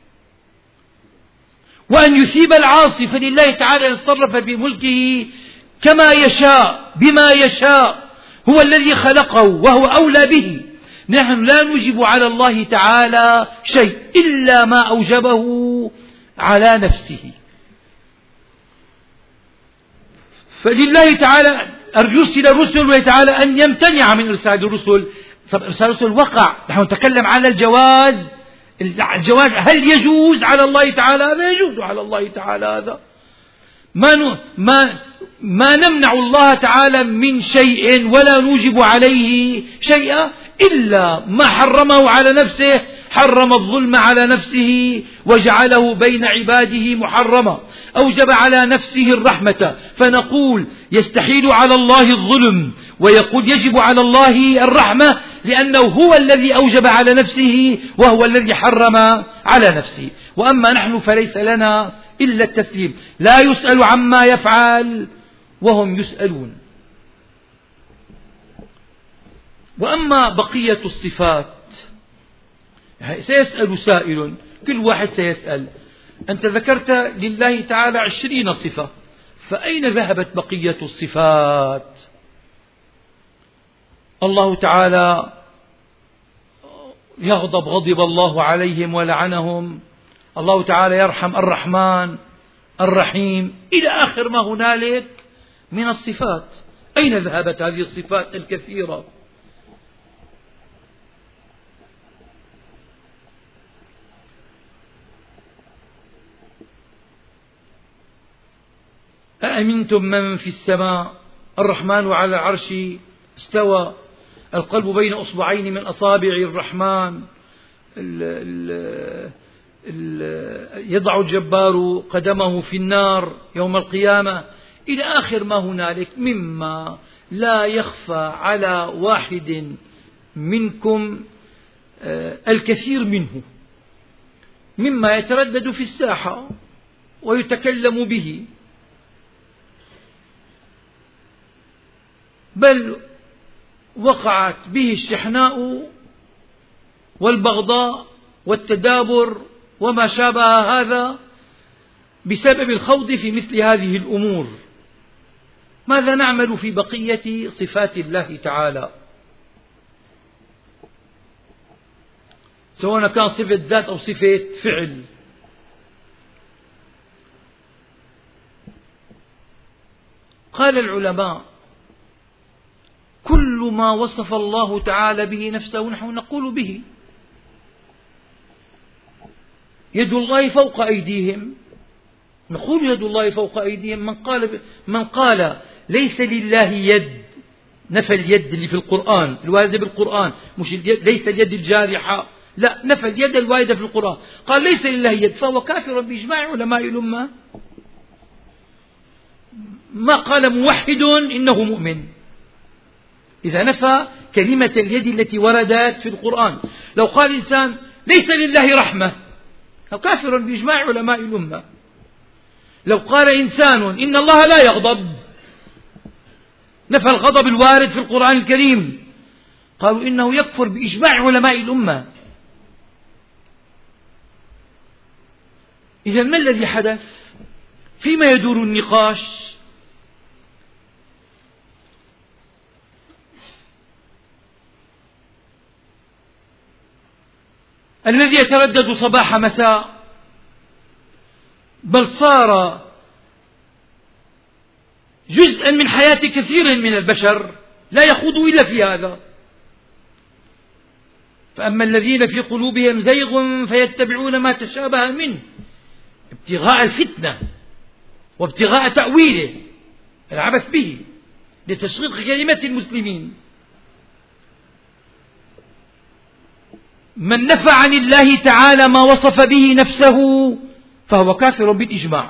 S1: وأن يثيب العاصي فلله تعالى يتصرف في ملكه كما يشاء بما يشاء، هو الذي خلقه وهو أولى به. نحن لا نوجب على الله تعالى شيء إلا ما أوجبه على نفسه. فلله تعالى أن يرسل الرسل وتعالى أن يمتنع من إرسال الرسل. إرسال الرسل وقع، نحن نتكلم على الجواز. الجواز هل يجوز على الله تعالى؟ هذا يجوز على الله تعالى. هذا ما ما ما نمنع الله تعالى من شيء ولا نوجب عليه شيئا إلا ما حرمه على نفسه حرم الظلم على نفسه وجعله بين عباده محرما، أوجب على نفسه الرحمة، فنقول يستحيل على الله الظلم، ويقول يجب على الله الرحمة، لأنه هو الذي أوجب على نفسه وهو الذي حرم على نفسه. وأما نحن فليس لنا إلا التسليم، لا يسأل عما يفعل وهم يسألون. وأما بقية الصفات سيسأل سائل، كل واحد سيسأل: أنت ذكرت لله تعالى عشرين صفة، فأين ذهبت بقية الصفات؟ الله تعالى يغضب غضب الله عليهم ولعنهم، الله تعالى يرحم الرحمن الرحيم، إلى آخر ما هنالك من الصفات. أين ذهبت هذه الصفات الكثيرة؟ أأمنتم من في السماء، الرحمن على العرش استوى، القلب بين أصبعين من أصابع الرحمن، ال ال ال يضع الجبار قدمه في النار يوم القيامة، إلى آخر ما هنالك مما لا يخفى على واحد منكم الكثير منه، مما يتردد في الساحة ويتكلم به، بل وقعت به الشحناء والبغضاء والتدابر وما شابه هذا بسبب الخوض في مثل هذه الأمور. ماذا نعمل في بقية صفات الله تعالى؟ سواء كان صفة ذات أو صفة فعل. قال العلماء: كل ما وصف الله تعالى به نفسه نحن نقول به. يد الله فوق أيديهم، نقول يد الله فوق أيديهم. من قال من قال ليس لله يد، نفى اليد اللي في القرآن الواردة بالقرآن، مش اليد، ليس اليد الجارحة، لا، نفى اليد الواردة في القرآن، قال ليس لله يد، فهو كافر بإجماع علماء الأمة. ما قال موحد إنه مؤمن إذا نفى كلمة اليد التي وردت في القرآن. لو قال إنسان ليس لله رحمة، هو كافر بإجماع علماء الأمة. لو قال إنسان إن الله لا يغضب، نفى الغضب الوارد في القرآن الكريم، قالوا إنه يكفر بإجماع علماء الأمة. إذن ما الذي حدث؟ فيما يدور النقاش؟ الذي يتردد صباح مساء، بل صار جزءا من حياة كثير من البشر، لا يخوض إلا في هذا. فأما الذين في قلوبهم زيغ فيتبعون ما تشابه منه ابتغاء الفتنة وابتغاء تأويله، العبث به لتشقيق كلمة المسلمين. من نفى عن الله تعالى ما وصف به نفسه فهو كافر بالإجماع.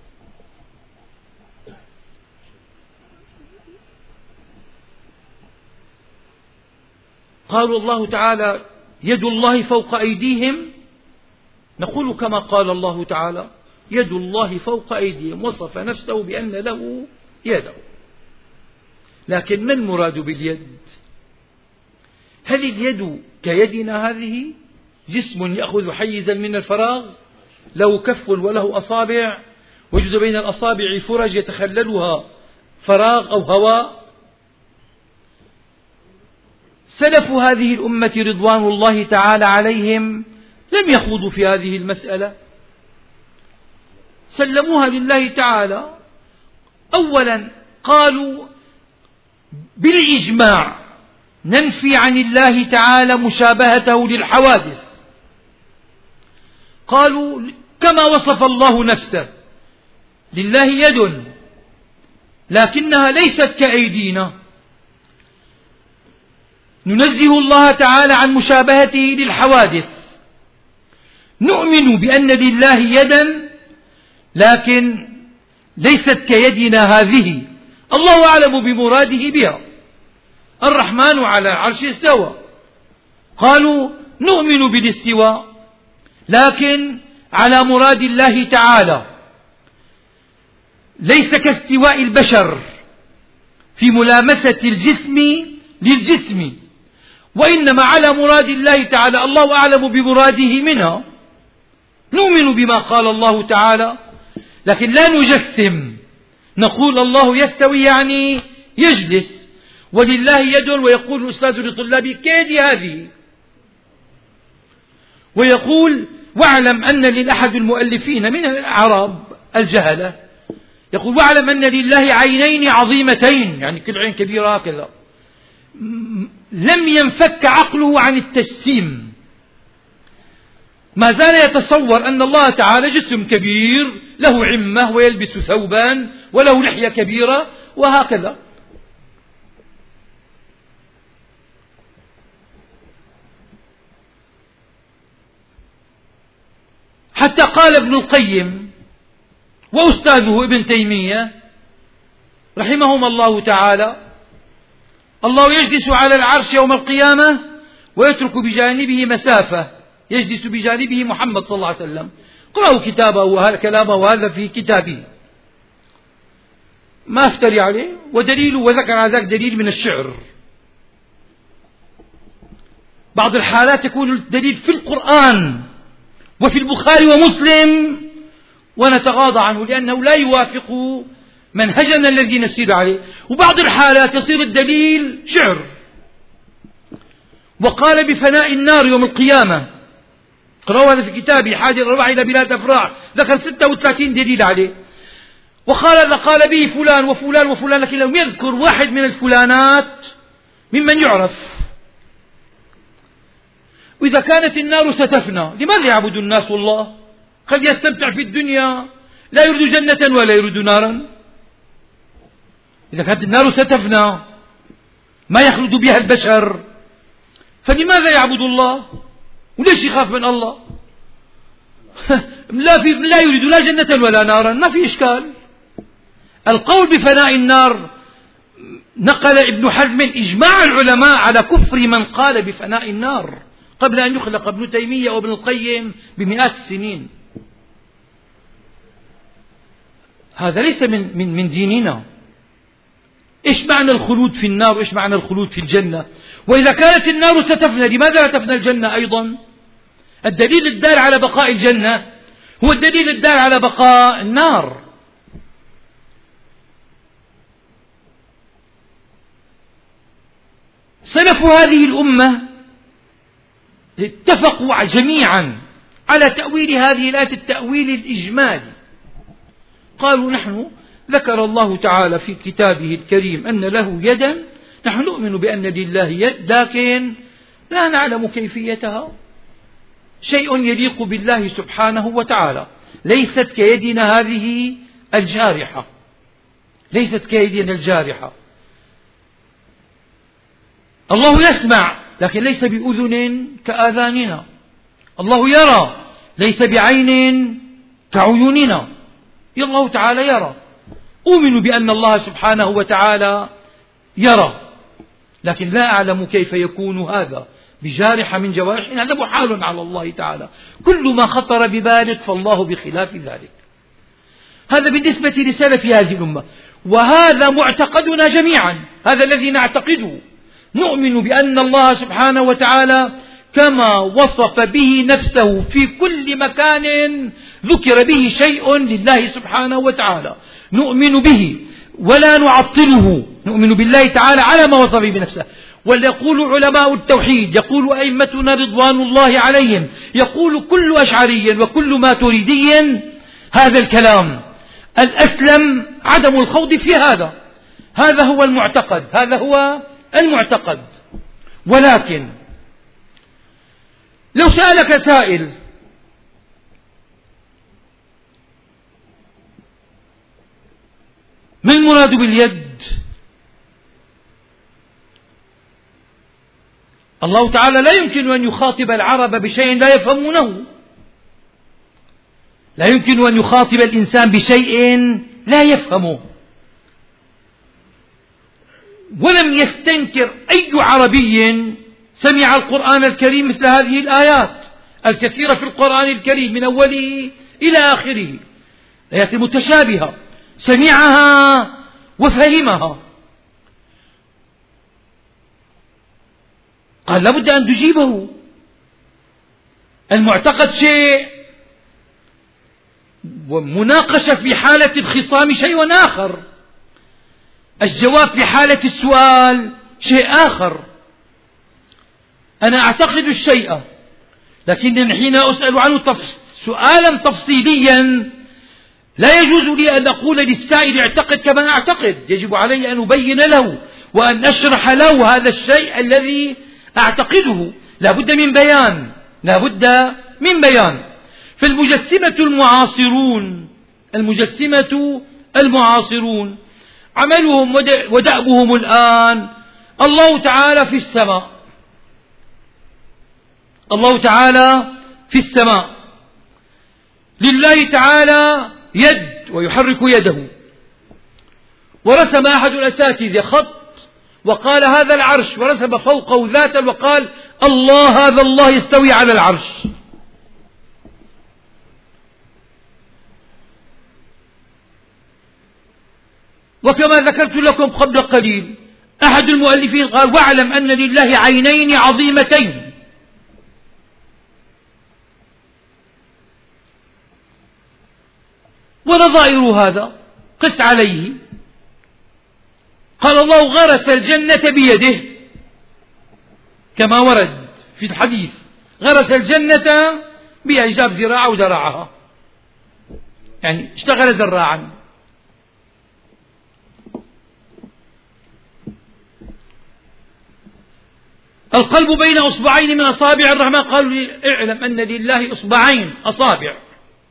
S1: قالوا الله تعالى يد الله فوق أيديهم، نقول كما قال الله تعالى يد الله فوق أيديهم، وصف نفسه بأن له يدا. لكن ما المراد باليد؟ هل اليد كيدنا هذه جسم يأخذ حيزا من الفراغ، له كف وله أصابع، ويوجد بين الأصابع فرج يتخللها فراغ أو هواء؟ سلف هذه الأمة رضوان الله تعالى عليهم لم يخوضوا في هذه المسألة، سلموها لله تعالى. أولا قالوا بالإجماع ننفي عن الله تعالى مشابهته للحوادث. قالوا كما وصف الله نفسه لله يد لكنها ليست كأيدينا، ننزه الله تعالى عن مشابهته للحوادث، نؤمن بأن لله يدا لكن ليست كيدنا هذه، الله أعلم بمراده بها. الرحمن على العرش استوى، قالوا نؤمن بالاستواء لكن على مراد الله تعالى، ليس كاستواء البشر في ملامسة الجسم للجسم، وإنما على مراد الله تعالى، الله أعلم بمراده منها. نؤمن بما قال الله تعالى لكن لا نجسم، نقول الله يستوي يعني يجلس، ولله يد، ويقول الأستاذ لطلابه كيدي هذه، ويقول واعلم أن لأحد المؤلفين من الأعراب الجهلة يقول واعلم أن لله عينين عظيمتين، يعني كل عين كبيرة هكذا. لم ينفك عقله عن التجسيم، ما زال يتصور أن الله تعالى جسم كبير له عمة ويلبس ثوبان وله لحية كبيرة وهكذا. حتى قال ابن القيم وأستاذه ابن تيمية رحمهما الله تعالى: الله يجلس على العرش يوم القيامة ويترك بجانبه مسافة، يجلس بجانبه محمد صلى الله عليه وسلم. قرأوا كتابه وهذا كلامه، وهذا في كتابه ما افتري عليه، ودليل وذكر على ذلك دليل من الشعر. بعض الحالات يكون الدليل في القرآن وفي البخاري ومسلم ونتغاضى عنه لأنه لا يوافق منهجنا الذي نسير عليه، وبعض الحالات يصير الدليل شعر. وقال بفناء النار يوم القيامة، قرأوا هذا في كتابي حاجة الرواح إلى بلاد أفراح، ذكر ستة وثلاثين دليل عليه، وقال قال به فلان وفلان وفلان، لكن لم يذكر واحد من الفلانات ممن يعرف. وإذا كانت النار ستفنى لماذا يعبد الناس الله؟ قد يستمتع في الدنيا لا يريد جنة ولا يريد نارا. إذا كانت النار ستفنى ما يخلد بها البشر فلماذا يعبد الله؟ وليش يخاف من الله؟ لا, في لا يريد لا جنة ولا نارا، ما في إشكال. القول بفناء النار نقل ابن حزم إجماع العلماء على كفر من قال بفناء النار قبل أن يخلق ابن تيمية وابن القيم بمئات السنين. هذا ليس من, من, من ديننا. إيش معنى الخلود في النار وإيش معنى الخلود في الجنة؟ وإذا كانت النار ستفنى لماذا لا تفنى الجنة أيضا؟ الدليل الدال على بقاء الجنة هو الدليل الدال على بقاء النار. سلف هذه الأمة اتفقوا جميعا على تأويل هذه الآية التأويل الإجمالي. قالوا نحن ذكر الله تعالى في كتابه الكريم أن له يدا، نحن نؤمن بأن لله يد لكن لا نعلم كيفيتها، شيء يليق بالله سبحانه وتعالى، ليست كيدنا هذه الجارحة، ليست كيدنا الجارحة. الله يسمع لكن ليس بأذن كآذاننا، الله يرى ليس بعين كعيوننا، الله تعالى يرى. أؤمن بأن الله سبحانه وتعالى يرى، لكن لا أعلم كيف يكون هذا بجارحة من جوارحنا، هذا محال على الله تعالى. كل ما خطر ببالك فالله بخلاف ذلك. هذا بالنسبة لسلف هذه الأمة، وهذا معتقدنا جميعا، هذا الذي نعتقده. نؤمن بأن الله سبحانه وتعالى كما وصف به نفسه في كل مكان ذكر به شيء لله سبحانه وتعالى نؤمن به ولا نعطله، نؤمن بالله تعالى على ما وصف به بنفسه. ويقول علماء التوحيد، يقول أئمتنا رضوان الله عليهم، يقول كل أشعري وكل ماتريدي هذا الكلام. الأسلم عدم الخوض في هذا، هذا هو المعتقد، هذا هو المعتقد. ولكن لو سألك سائل ما المراد باليد؟ الله تعالى لا يمكن أن يخاطب العرب بشيء لا يفهمونه، لا يمكن أن يخاطب الإنسان بشيء لا يفهمه. ولم يستنكر أي عربي سمع القرآن الكريم مثل هذه الآيات الكثيرة في القرآن الكريم من أوله إلى آخره، آيات متشابهة، سمعها وفهمها. قال لابد أن تجيبه. المعتقد شيء، ومناقشة في حالة الخصام شيء آخر، الجواب في حالة السؤال شيء آخر. أنا أعتقد الشيء، لكن حين أسأل عنه تفص... سؤالا تفصيليا لا يجوز لي أن أقول للسائل اعتقد كما أعتقد، يجب علي أن أبين له وأن أشرح له هذا الشيء الذي أعتقده. لا بد من بيان، لا بد من بيان. فالمجسمة المعاصرون المجسمة المعاصرون عملهم ودأبهم الآن الله تعالى في السماء، الله تعالى في السماء، لله تعالى يد ويحرك يده. ورسم أحد الأساتذة خط وقال هذا العرش، ورسم فوقه ذاتا وقال الله، هذا الله يستوي على العرش. وكما ذكرت لكم قبل قليل أحد المؤلفين قال واعلم أن لله عينين عظيمتين. ونظائر هذا قس عليه. قال الله غرس الجنة بيده كما ورد في الحديث، غرس الجنة بيده، جاب زراعة وزرعها، يعني اشتغل زراعا. القلب بين أصبعين من أصابع الرحمن، قالوا لي اعلم أن لله أصبعين أصابع.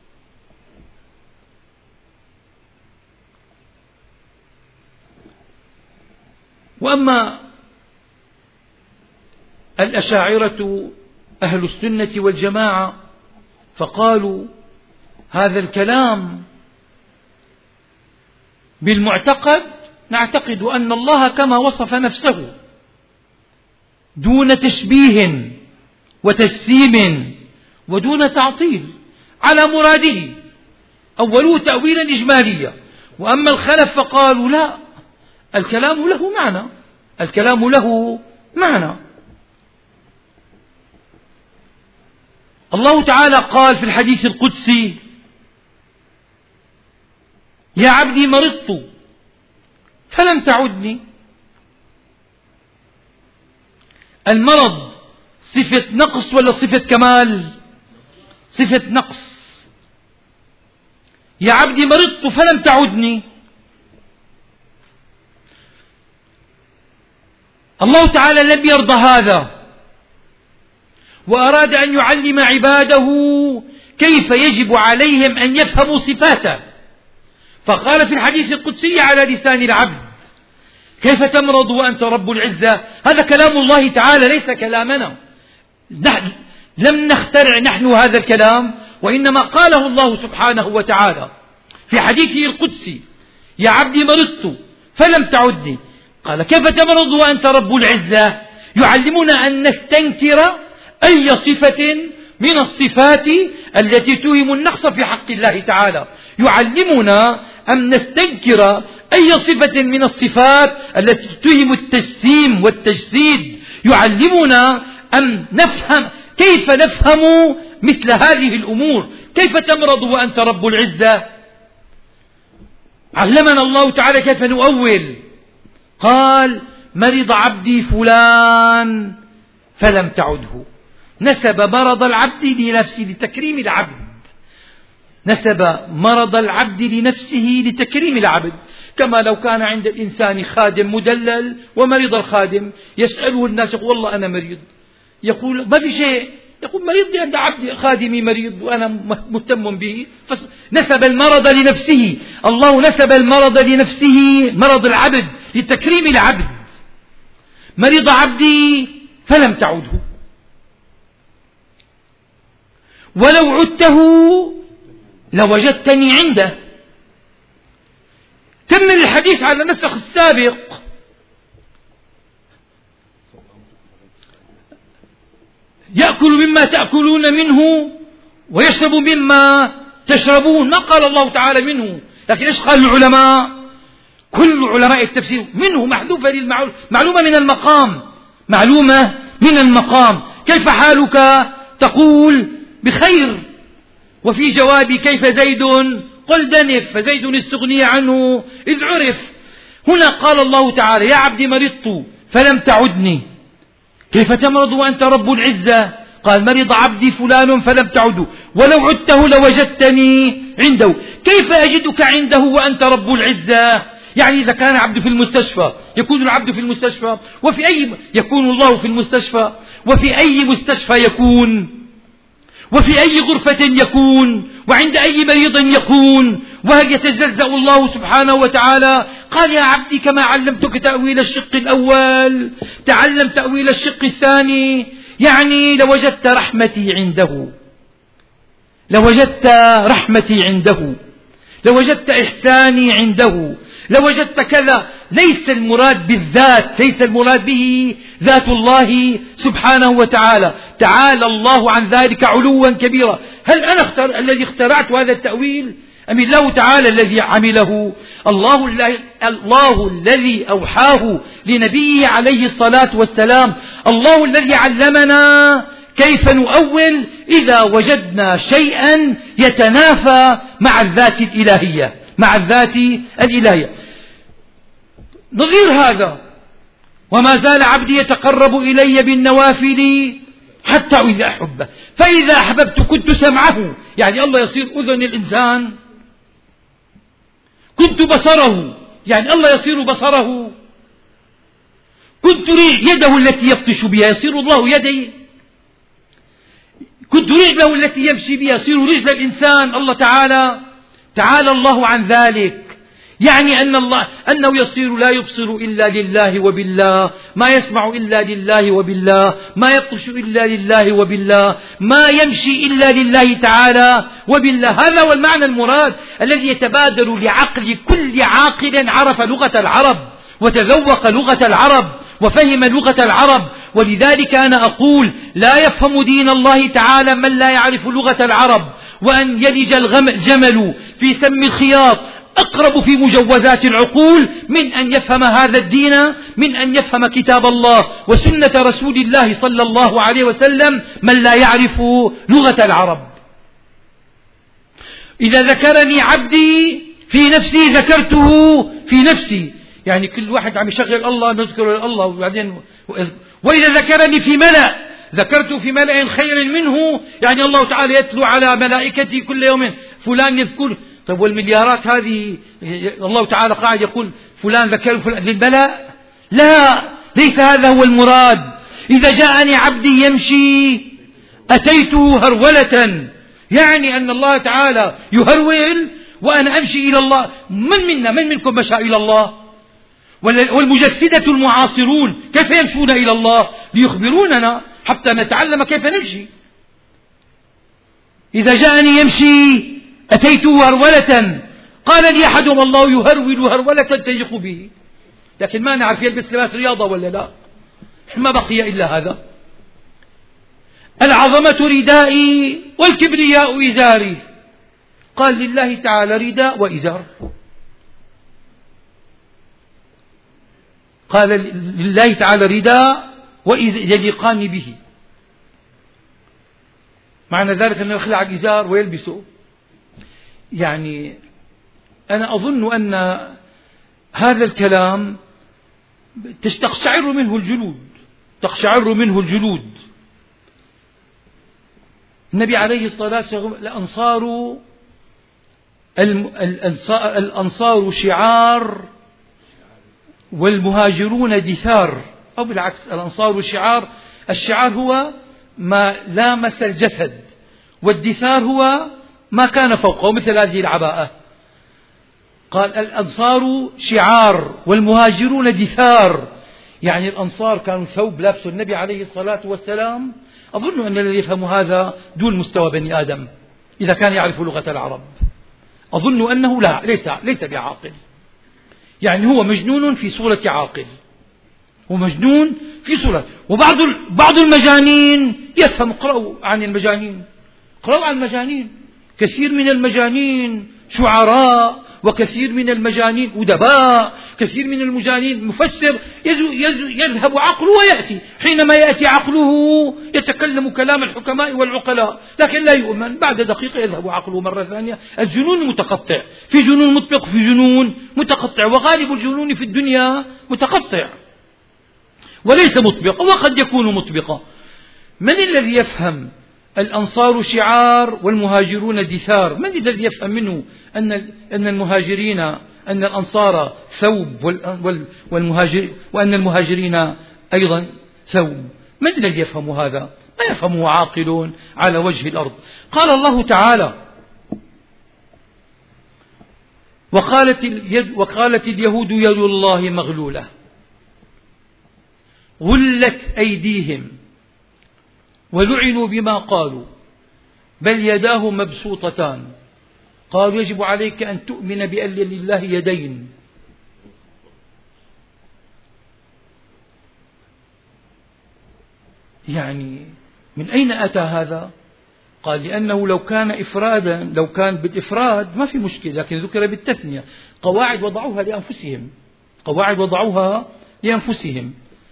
S1: وأما الأشاعرة أهل السنة والجماعة فقالوا هذا الكلام بالمعتقد، نعتقد أن الله كما وصف نفسه دون تشبيه وتجسيم ودون تعطيل على مراده، أولوه تأويلا إجماليا. وأما الخلف فقالوا لا، الكلام له معنى، الكلام له معنى. الله تعالى قال في الحديث القدسي يا عبدي مرضت فلم تعدني. المرض صفة نقص ولا صفة كمال؟ صفة نقص. يا عبدي مرضت فلم تعدني. الله تعالى لم يرضى هذا، وأراد أن يعلم عباده كيف يجب عليهم أن يفهموا صفاته، فقال في الحديث القدسي على لسان العبد كيف تمرض وأنت رب العزة. هذا كلام الله تعالى ليس كلامنا، نحن لم نخترع نحن هذا الكلام، وإنما قاله الله سبحانه وتعالى في حديثه القدسي يا عبدي مرضت فلم تعدني. قال كيف تمرض وأنت رب العزة؟ يعلمنا أن نستنكر أي صفة من الصفات التي توهم النقص في حق الله تعالى، يعلمنا أن نستنكر أي صفة من الصفات التي توهم التجسيم والتجسيد، يعلمنا أن نفهم كيف نفهم مثل هذه الأمور. كيف تمرض وأنت رب العزة؟ علمنا الله تعالى كيف نؤول. قال مرض عبدي فلان فلم تعده، نسب مرض العبد لنفسه لتكريم العبد، نسب مرض العبد لنفسه لتكريم العبد. كما لو كان عند الإنسان خادم مدلل ومرض الخادم يسأله الناس يقول والله أنا مريض، يقول ما في شيء، يقول مريض عند عبد خادمي مريض وأنا مهتم به، فنسب المرض لنفسه. الله نسب المرض لنفسه، مرض العبد لتكريم العبد. مرض عبدي فلم تعده، ولو عدته لوجدتني عنده. كمل الحديث على النسخ السابق. يأكل مما تأكلون منه ويشرب مما تشربون، ما قال الله تعالى منه، لكن إيش قال العلماء؟ كل علماء التفسير منه محذوفة للمعلومة، معلومة من المقام، معلومة من المقام. كيف حالك؟ تقول بخير. وفي جوابي كيف زيد؟ قل دنف، فزيد استغني عنه إذ عرف. هنا قال الله تعالى يا عبدي مرضت فلم تعدني، كيف تمرض وأنت رب العزة؟ قال مرض عبدي فلان فلم تعده، ولو عدته لوجدتني عنده. كيف أجدك عنده وأنت رب العزة؟ يعني إذا كان عبد في المستشفى يكون العبد في المستشفى، وفي أي يكون الله في المستشفى، وفي أي مستشفى يكون، وفي أي غرفة يكون، وعند أي مريض يكون، وهل يتجزأ الله سبحانه وتعالى؟ قال يا عبدي كما علمتك تأويل الشق الأول تعلم تأويل الشق الثاني. يعني لوجدت رحمتي عنده، لوجدت رحمتي عنده، لوجدت إحساني عنده، لوجدت كذا. ليس المراد بالذات، ليس المراد به ذات الله سبحانه وتعالى، تعالى الله عن ذلك علوا كبيرا. هل أنا اختر الذي اخترعت هذا التأويل أم الله تعالى الذي عمله؟ الله, الله الذي أوحاه لنبيه عليه الصلاة والسلام، الله الذي علمنا كيف نؤول إذا وجدنا شيئا يتنافى مع الذات الإلهية، مع الذات الإلهية. نظير هذا وما زال عبدي يتقرب إلي بالنوافل حتى إذا أحبه، فإذا أحببت كنت سمعه، يعني الله يصير أذن الإنسان، كنت بصره، يعني الله يصير بصره، كنت يده التي يبطش بها يصير الله يدي، كنت رجله التي يمشي بها يصير رجل الإنسان الله تعالى. تعالى الله عن ذلك. يعني أن الله أنه يصير لا يبصر إلا لله وبالله، ما يسمع إلا لله وبالله، ما يبطش إلا لله وبالله، ما يمشي إلا لله تعالى وبالله. هذا هو المعنى المراد الذي يتبادر لعقل كل عاقل عرف لغة العرب وتذوق لغة العرب وفهم لغة العرب. ولذلك أنا أقول لا يفهم دين الله تعالى من لا يعرف لغة العرب، وأن يلج الجمل في سم الخياط أقرب في مجوزات العقول من أن يفهم هذا الدين، من أن يفهم كتاب الله وسنة رسول الله صلى الله عليه وسلم من لا يعرف لغة العرب. إذا ذكرني عبدي في نفسي ذكرته في نفسي، يعني كل واحد عم يشغل الله نذكر الله، وبعدين وإذا ذكرني في ملأ ذكرته في ملأ خير منه، يعني الله تعالى يتلو على ملائكته كل يوم فلان يذكر. طيب والمليارات هذه الله تعالى قاعد يقول فلان ذكر فلان للملأ؟ لا، ليس هذا هو المراد. إذا جاءني عبدي يمشي أتيته هرولة، يعني أن الله تعالى يهرول وأنا أمشي إلى الله. من منا من منكم مشى إلى الله؟ والمجسدة المعاصرون كيف يمشون إلى الله؟ ليخبروننا حتى نتعلم كيف نمشي. إذا جاءني يمشي أتيته هرولة، قال لي أحدهم الله يهرول هرولة تليق به، لكن ما نعرف يلبس لباس رياضة ولا لا، ما بقي إلا هذا. العظمة ردائي والكبرياء إزاري، قال لله تعالى رداء وإزار، قال لله تعالى رداء يليقان به، معنى ذلك أنه يخلع الإزار ويلبسه. يعني أنا أظن أن هذا الكلام تستقشعر منه الجلود، تقشعر منه الجلود. النبي عليه الصلاة والسلام الأنصار الأنصار شعار والمهاجرون دثار، أو بالعكس الأنصار شعار. الشعار هو ما لامس الجسد، والدثار هو ما كان فوقه مثل هذه العباءة. قال الأنصار شعار والمهاجرون دثار، يعني الأنصار كانوا ثوب لابسه النبي عليه الصلاة والسلام. أظن أن الذي يفهم هذا دون مستوى بني آدم إذا كان يعرف لغة العرب. أظن أنه لا ليس, ليس بعاقل، يعني هو مجنون في صورة عاقل، هو مجنون في صورة. وبعض بعض المجانين يفهم، اقرأوا عن المجانين، اقرأوا عن المجانين، كثير من المجانين شعراء، وكثير من المجانين أدباء، كثير من المجانين مفسر يذهب عقله ويأتي، حينما يأتي عقله يتكلم كلام الحكماء والعقلاء، لكن لا يؤمن، بعد دقيقة يذهب عقله مرة ثانية. الجنون متقطع، في جنون مطلق في جنون متقطع، وغالب الجنون في الدنيا متقطع وليس مطبق، وقد يكون مطبقا. من الذي يفهم الأنصار شعار والمهاجرون دثار؟ من الذي يفهم منه أن أن المهاجرين أن الأنصار ثوب والمهاجر وأن المهاجرين أيضا ثوب؟ من الذي يفهم هذا؟ ما يفهمه عاقل على وجه الأرض. قال الله تعالى: وقالت, اليد وقالت اليهود يد الله مغلولة غلت أيديهم ولعنوا بما قالوا بل يداه مبسوطتان قالوا يجب عليك أن تؤمن بأن لله يدين. يعني من أين أتى هذا؟ قال لأنه لو كان إفرادا، لو كان بالإفراد ما في مشكلة، لكن ذكر بالتثنية. قواعد وضعوها لأنفسهم، قواعد وضعوها لأنفسهم.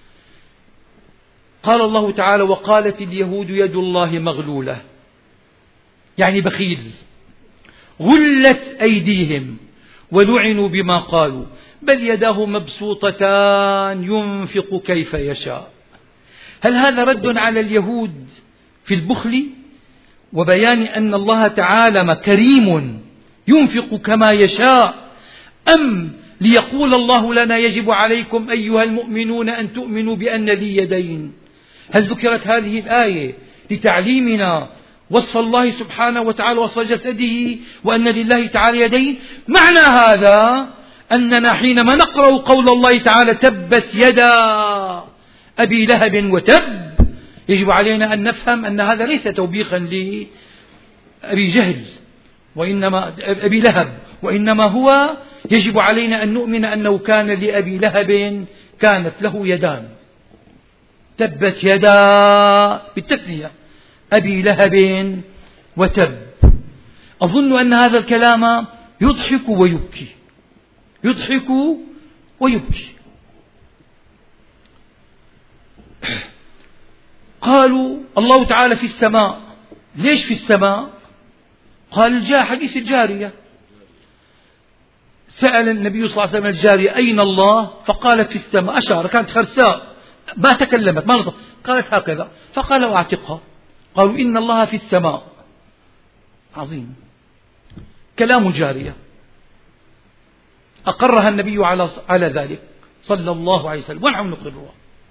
S1: قال الله تعالى: وقالت اليهود يد الله مغلولة، يعني بخيل، غلت أيديهم ولعنوا بما قالوا بل يداه مبسوطتان ينفق كيف يشاء. هل هذا رد على اليهود في البخل وبيان أن الله تعالى كريم ينفق كما يشاء، أم ليقول الله لنا يجب عليكم أيها المؤمنون أن تؤمنوا بأن لي يدين؟ هل ذكرت هذه الآية لتعليمنا وصف الله سبحانه وتعالى وصف جسده وأن لله تعالى يدين؟ معنى هذا أننا حينما نقرأ قول الله تعالى تبت يدا أبي لهب وتب، يجب علينا أن نفهم أن هذا ليس توبيخا لأبي جهل وإنما أبي لهب، وإنما هو يجب علينا أن نؤمن أنه كان لأبي لهب كانت له يدان. تبت يدا بالتثنية أبي لهب وتب. أظن أن هذا الكلام يضحك ويبكي، يضحك ويبكي. قالوا الله تعالى في السماء. ليش في السماء؟ قال جاء حديث الجارية، سأل النبي صلى الله عليه وسلم الجارية أين الله؟ فقالت في السماء، أشار، كانت خرساء ما تكلمت ما نطق، قالت هكذا، فقال أعتقها. قالوا إن الله في السماء. عظيم كلام الجارية، أقرها النبي على على ذلك صلى الله عليه وسلم ونحن نقرها.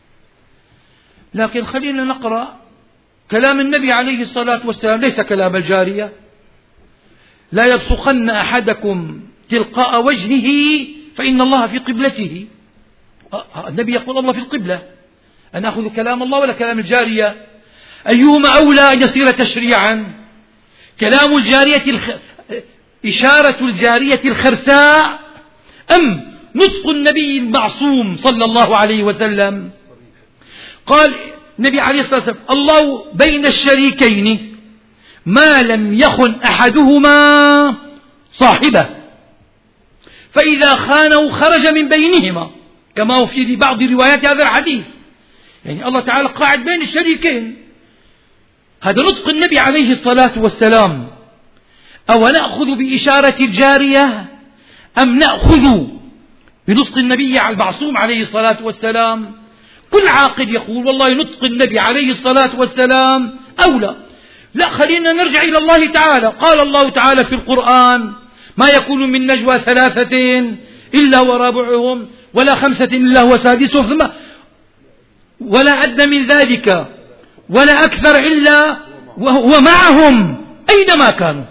S1: لكن خلينا نقرأ كلام النبي عليه الصلاة والسلام، ليس كلام الجارية. لا يبصقن أحدكم تلقاء وجهه فإن الله في قبلته. النبي يقول الله في القبلة، أن أخذ كلام الله ولا كلام الجارية؟ أيهما أولى أن يصير تشريعا؟ كلام الجارية الخ... إشارة الجارية الخرساء أم نطق النبي المعصوم صلى الله عليه وسلم؟ قال النبي عليه الصلاة والسلام الله بين الشريكين ما لم يخن أحدهما صاحبه، فإذا خانه خرج من بينهما، كما هو في بعض روايات هذا الحديث. يعني الله تعالى قاعد بين الشريكين، هذا نطق النبي عليه الصلاة والسلام. أو نأخذ بإشارة الجارية أم نأخذ بنطق النبي المعصوم عليه الصلاة والسلام؟ كل عاقل يقول والله نطق النبي عليه الصلاة والسلام أولى. لا، خلينا نرجع إلى الله تعالى. قال الله تعالى في القرآن ما يكون من نجوى ثلاثة إلا ورابعهم ولا خمسة إلا هو سادسهم ولا أدنى من ذلك ولا أكثر إلا وهو معهم أينما كانوا.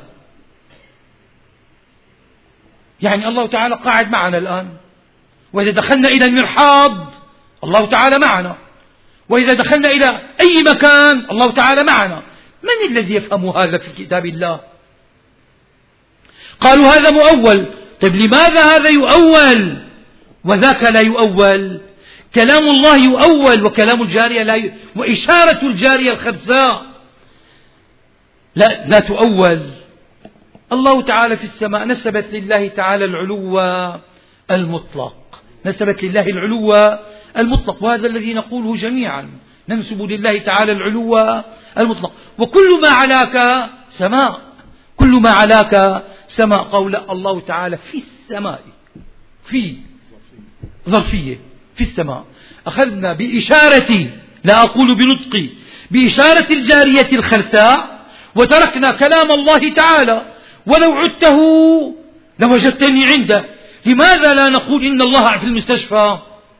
S1: يعني الله تعالى قاعد معنا الآن، وإذا دخلنا إلى المرحاض الله تعالى معنا، وإذا دخلنا إلى أي مكان الله تعالى معنا. من الذي يفهم هذا في كتاب الله؟ قالوا هذا مؤول. طيب لماذا هذا يؤول وذاك لا يؤول؟ كلام الله يؤول وكلام الجارية لا ي... وإشارة الجارية الخرساء لا, لا تؤول. الله تعالى في السماء نسبت لله تعالى العلو المطلق، نسبت لله العلو المطلق، وهذا الذي نقوله جميعا، ننسب لله تعالى العلو المطلق. وكل ما علاك سماء، كل ما علاك سماء. قول الله تعالى في السماء، في ظرفية في السماء. أخذنا بإشارة، لا أقول بنطقي، بإشارة الجارية الخرساء، وتركنا كلام الله تعالى. ولو عدته لوجدتني عنده. لماذا لا نقول إن الله في المستشفى؟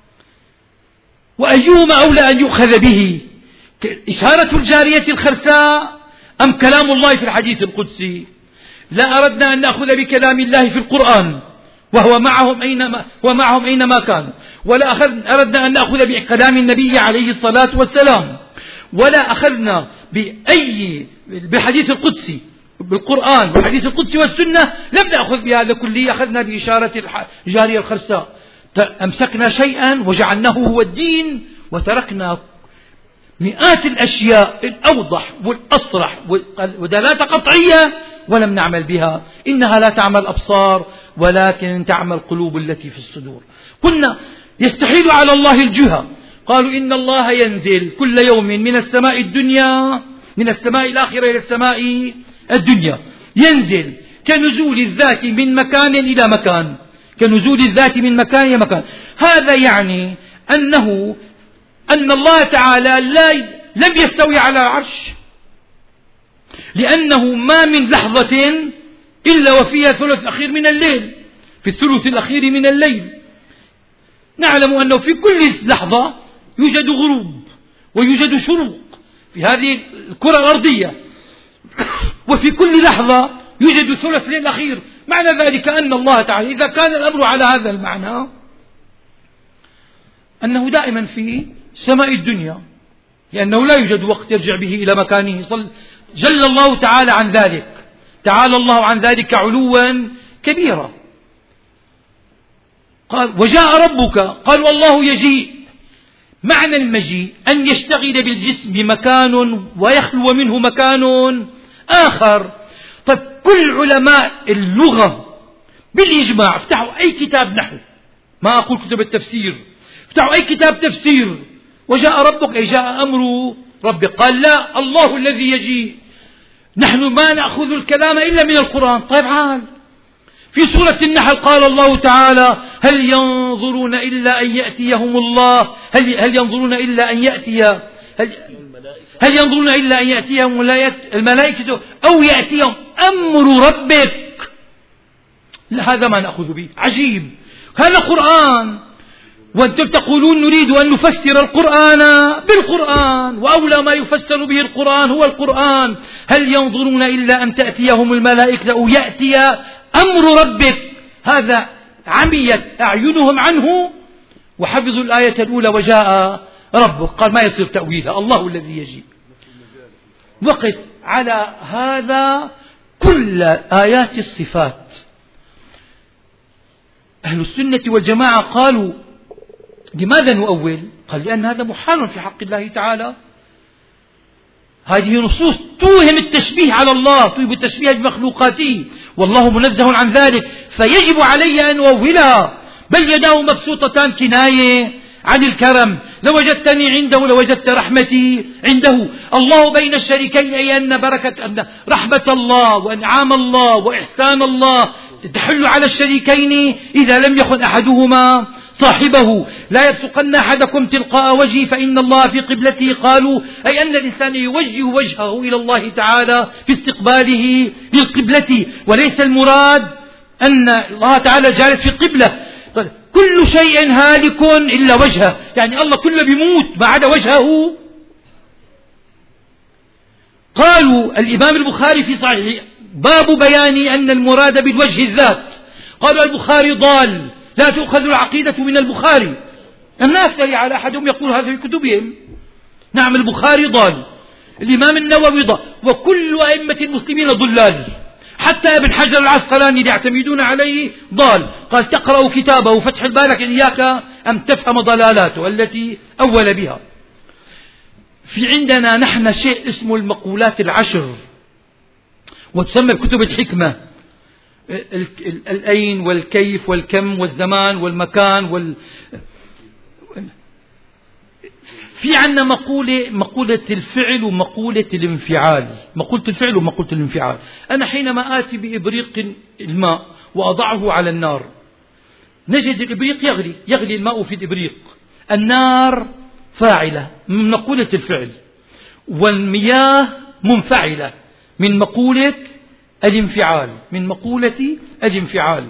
S1: وأيهما أولى أن يؤخذ به، إشارة الجارية الخرساء أم كلام الله في الحديث القدسي؟ لا أردنا أن نأخذ بكلام الله في القرآن وهو معهم أينما, ومعهم أينما كانوا، ولا أردنا أن نأخذ بكلام النبي عليه الصلاة والسلام، ولا أخذنا بأي بحديث القدسي بالقرآن والحديث القدسي والسنة، لم نأخذ بهذا كله، أخذنا بإشارة الجارية الخرساء. أمسكنا شيئا وجعلناه هو الدين، وتركنا مئات الأشياء الأوضح والأصرح ودلالة قطعية ولم نعمل بها. إنها لا تعمل الأبصار ولكن تعمل القلوب التي في الصدور. قلنا يستحيل على الله الجهة. قالوا إن الله ينزل كل يوم من السماء الدنيا، من السماء الآخرة إلى السماء الدنيا، ينزل كنزول الذات من مكان إلى مكان، كنزول الذات من مكان إلى مكان. هذا يعني أنه أن الله تعالى لا لم يستوي على العرش، لأنه ما من لحظة إلا وفيها ثلث أخير من الليل، في الثلث الأخير من الليل. نعلم أنه في كل لحظة يوجد غروب ويوجد شروق في هذه الكرة الأرضية، وفي كل لحظة يوجد ثلث ليل أخير. معنى ذلك أن الله تعالى إذا كان الأمر على هذا المعنى أنه دائما في سماء الدنيا، لأنه لا يوجد وقت يرجع به إلى مكانه. صل جل الله تعالى عن ذلك، تعالى الله عن ذلك علوا كبيرا. قال وجاء ربك، قال والله يجيء. معنى المجيء أن يشتغل بالجسم مكان ويخلو منه مكان آخر. طيب كل علماء اللغة بالإجماع افتحوا أي كتاب نحو، ما أقول كتب التفسير، افتحوا أي كتاب تفسير، وجاء ربك أي جاء أمر ربك. قال لا، الله الذي يجيء. نحن ما نأخذ الكلام إلا من القرآن. طيب عال في سورة النحل قال الله تعالى هل ينظرون إلا أن يأتيهم الله، هل, هل ينظرون إلا أن يأتي هل, هل ينظرون إلا أن يأتيهم الملائكة أو يأتيهم أمر ربك. لا، هذا ما نأخذ به. عجيب، هذا قرآن وأنتم تقولون نريد أن نفسر القرآن بالقرآن، وأولى ما يفسر به القرآن هو القرآن. هل ينظرون إلا أن تأتيهم الملائكة أو يأتي أمر ربك. هذا عميت أعينهم عنه وحفظوا الآية الأولى وجاء ربك، قال ما يصير تأويلها، الله الذي يجيء. وقف على هذا كل آيات الصفات. أهل السنة والجماعة قالوا لماذا نؤول؟ قال لأن هذا محال في حق الله تعالى. هذه نصوص توهم التشبيه على الله، توهم التشبيه بمخلوقاته، والله منزه عن ذلك، فيجب علي أن أؤولها. بل يداه مبسوطتان كناية عن الكرم. لوجدتني عنده لوجدت رحمتي عنده. الله بين الشريكين، أي أن بركة أن رحمة الله وإنعام الله وإحسان الله تحل على الشريكين إذا لم يخن أحدهما صاحبه. لا يبصقن أحدكم تلقاء وجهه فإن الله في قبلته. قالوا أي أن الإنسان يوجه وجهه إلى الله تعالى في استقباله للقبلة، وليس المراد أن الله تعالى جالس في القبلة. كل شيء هالك إلا وجهه، يعني الله كله بيموت ما عدا وجهه. قالوا الإمام البخاري في صحيح باب بيان أن المراد بالوجه الذات. قالوا البخاري ضال، لا تؤخذ العقيدة من البخاري. الناس تري على أحدهم يقول هذا في كتبهم. نعم البخاري ضال، الإمام النووي ضال، وكل أئمة المسلمين ضلال. حتى ابن حجر العسقلاني اللي يعتمدون عليه ضال، قال تقرأ كتابه فتح الباري إياك أن تفهم ضلالاته التي أول بها. في عندنا نحن شيء اسمه المقولات العشر، وتسمى بكتب الحكمة، الأين والكيف والكم والزمان والمكان وال... في عندنا مقولة مقولة الفعل ومقولة الانفعال. مقولة الفعل ومقولة الانفعال. أنا حينما آتي بإبريق الماء وأضعه على النار نجد الإبريق يغلي يغلي الماء في الإبريق، النار فاعلة من مقولة الفعل، والمياه منفعلة من مقولة الانفعال من مقولة الانفعال.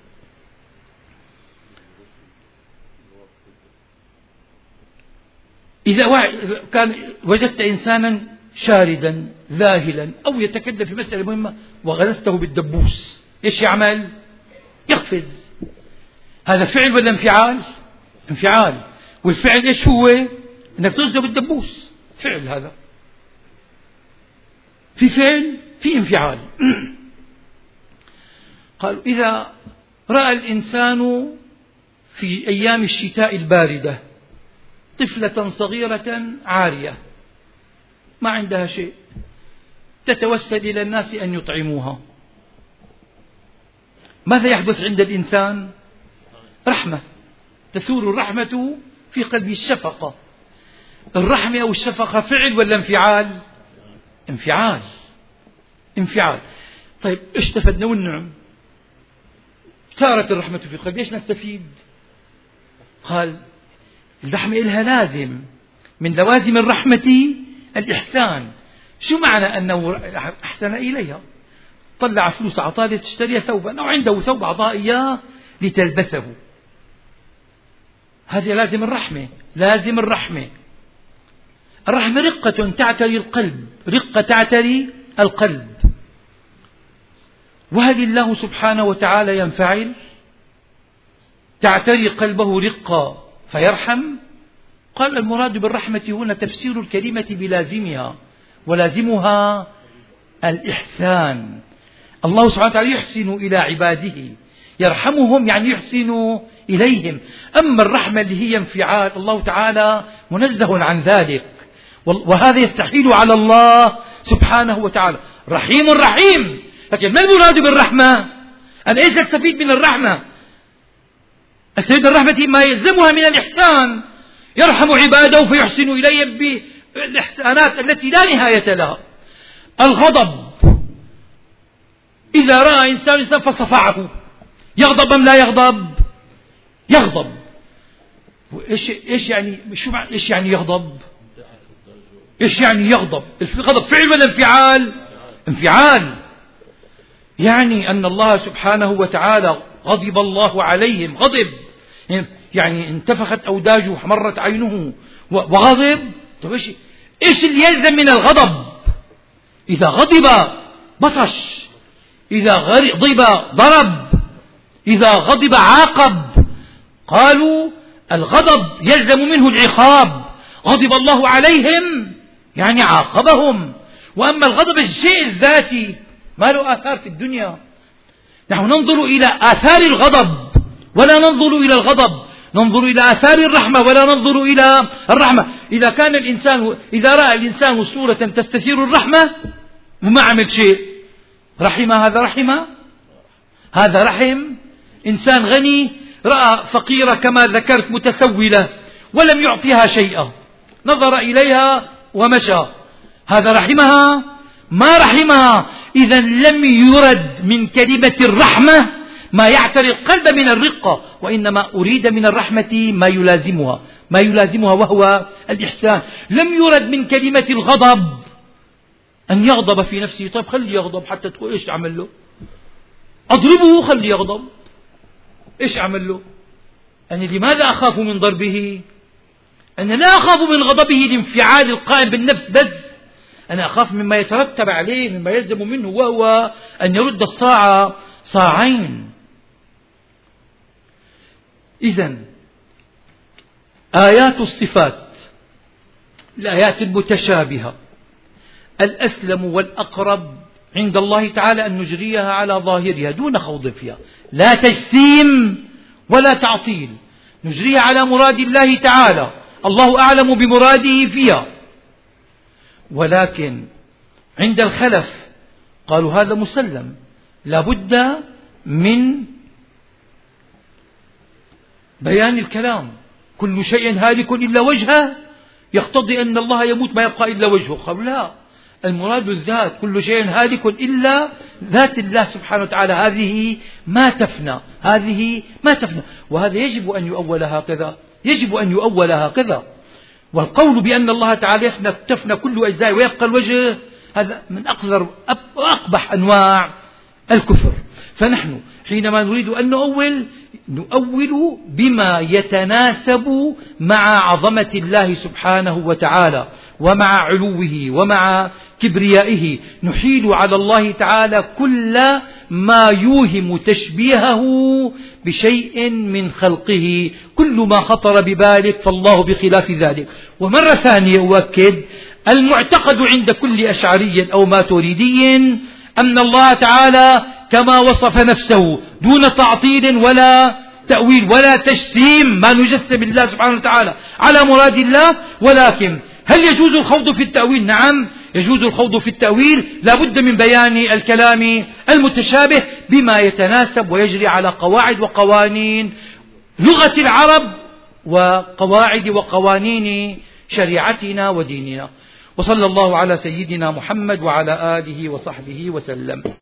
S1: إذا كان وجدت إنسانا شاردا ذاهلا أو يتكلم في مسألة مهمة وغلسته بالدبوس، إيش يعمل؟ يقفز. هذا فعل ولا انفعال؟ انفعال. والفعل إيش هو؟ أنك تغلسه بالدبوس، فعل. هذا في فعل في انفعال. قالوا إذا رأى الإنسان في أيام الشتاء الباردة طفلة صغيرة عارية ما عندها شيء تتوسل إلى الناس أن يطعموها، ماذا يحدث عند الإنسان؟ رحمة، تثور الرحمة في قلبه، الشفقة. الرحمة أو الشفقة فعل ولا انفعال؟ انفعال انفعال. طيب إيش استفدنا والنعم؟ صارت الرحمة في قلبي، إيش نستفيد؟ قال الرحمة إلها لازم من لوازم الرحمة الإحسان. شو معنى أنه أحسن إليها؟ طلع فلوس عطاله تشتري ثوبا أو عنده ثوب أعطاه إياه لتلبسه، هذه لازم الرحمة. لازم الرحمة. الرحمة رقة تعتري القلب، رقة تعتري القلب. وهل الله سبحانه وتعالى ينفعل؟ تعتري قلبه رقة فيرحم؟ قال المراد بالرحمة هنا تفسير الكلمة بلازمها، ولازمها الإحسان. الله سبحانه وتعالى يحسن إلى عباده، يرحمهم يعني يحسن إليهم. أما الرحمة اللي هي انفعال، الله تعالى منزه عن ذلك، وهذا يستحيل على الله سبحانه وتعالى. رحيم رحيم، لكن ما المراد بالرحمة؟ أنا إيش أستفيد من الرحمة؟ أستفيد من الرحمة ما يلزمها من الإحسان، يرحم عباده فيحسن إليهم بالإحسانات التي لا نهاية لها. الغضب، إذا رأى إنسان إنسان فصفعه، يغضب أم لا يغضب؟ يغضب. إيش إيش يعني شو إيش يعني يغضب؟ إيش يعني يغضب؟ الغضب فعل ولا انفعال؟ انفعال. يعني أن الله سبحانه وتعالى غضب الله عليهم، غضب يعني انتفخت أوداجه وحمرت عينه وغضب. طيب إيش إيش اللي يلزم من الغضب؟ إذا غضب بطش، إذا غضب ضرب، إذا غضب عاقب. قالوا الغضب يلزم منه العقاب، غضب الله عليهم يعني عاقبهم. وأما الغضب الشيء الذاتي ما له آثار في الدنيا. نحن ننظر إلى آثار الغضب ولا ننظر إلى الغضب، ننظر إلى آثار الرحمة ولا ننظر إلى الرحمة. إذا كان الإنسان إذا رأى الإنسان صورة تستثير الرحمة وما عمل شيء، رحمة هذا رحمة هذا رحم. إنسان غني رأى فقيرة كما ذكرت متسولة ولم يعطيها شيئا، نظر إليها ومشى، هذا رحمها؟ ما رحمها. إذا لم يرد من كلمة الرحمة ما يعتري القلب من الرقة، وإنما أريد من الرحمة ما يلازمها ما يلازمها وهو الإحسان. لم يرد من كلمة الغضب أن يغضب في نفسه. طيب خلي يغضب حتى تقول إيش أعمل له؟ أضربه خلي يغضب، إيش أعمل له؟ أنا لماذا أخاف من ضربه؟ أنا لا أخاف من غضبه الانفعال القائم بالنفس، بس أنا أخاف مما يترتب عليه، مما يلزم منه، وهو أن يرد الصاع صاعين. إذن آيات الصفات، الآيات المتشابهة، الأسلم والأقرب عند الله تعالى أن نجريها على ظاهرها دون خوض فيها، لا تجسيم ولا تعطيل، نجريها على مراد الله تعالى، الله أعلم بمراده فيها. ولكن عند الخلف قالوا هذا مسلم، لا بد من بيان الكلام، كل شيء هالك إلا وجهه يقتضي أن الله يموت ما يبقى إلا وجهه. قالوا لا، المراد الذات، كل شيء هالك إلا ذات الله سبحانه وتعالى، هذه ما تفنى، هذه ما تفنى. وهذا يجب أن يؤول هكذا، يجب أن يؤول هكذا. والقول بأن الله تعالى يفنى تفنى كل أجزاء ويبقى الوجه، هذا من أقذر وأقبح أنواع الكفر. فنحن حينما نريد أن نؤول نؤول بما يتناسب مع عظمة الله سبحانه وتعالى ومع علوه ومع كبريائه، نحيل على الله تعالى كل ما يوهم تشبيهه بشيء من خلقه، كل ما خطر ببالك فالله بخلاف ذلك. ومرة ثانية أؤكد، المعتقد عند كل أشعري أو ماتريدي أن الله تعالى كما وصف نفسه دون تعطيل ولا تأويل ولا تجسيم، ما نجسم الله سبحانه وتعالى على مراد الله. ولكن هل يجوز الخوض في التأويل؟ نعم يجوز الخوض في التأويل، لا بد من بيان الكلام المتشابه بما يتناسب ويجري على قواعد وقوانين لغة العرب وقواعد وقوانين شريعتنا وديننا. وصلى الله على سيدنا محمد وعلى آله وصحبه وسلم.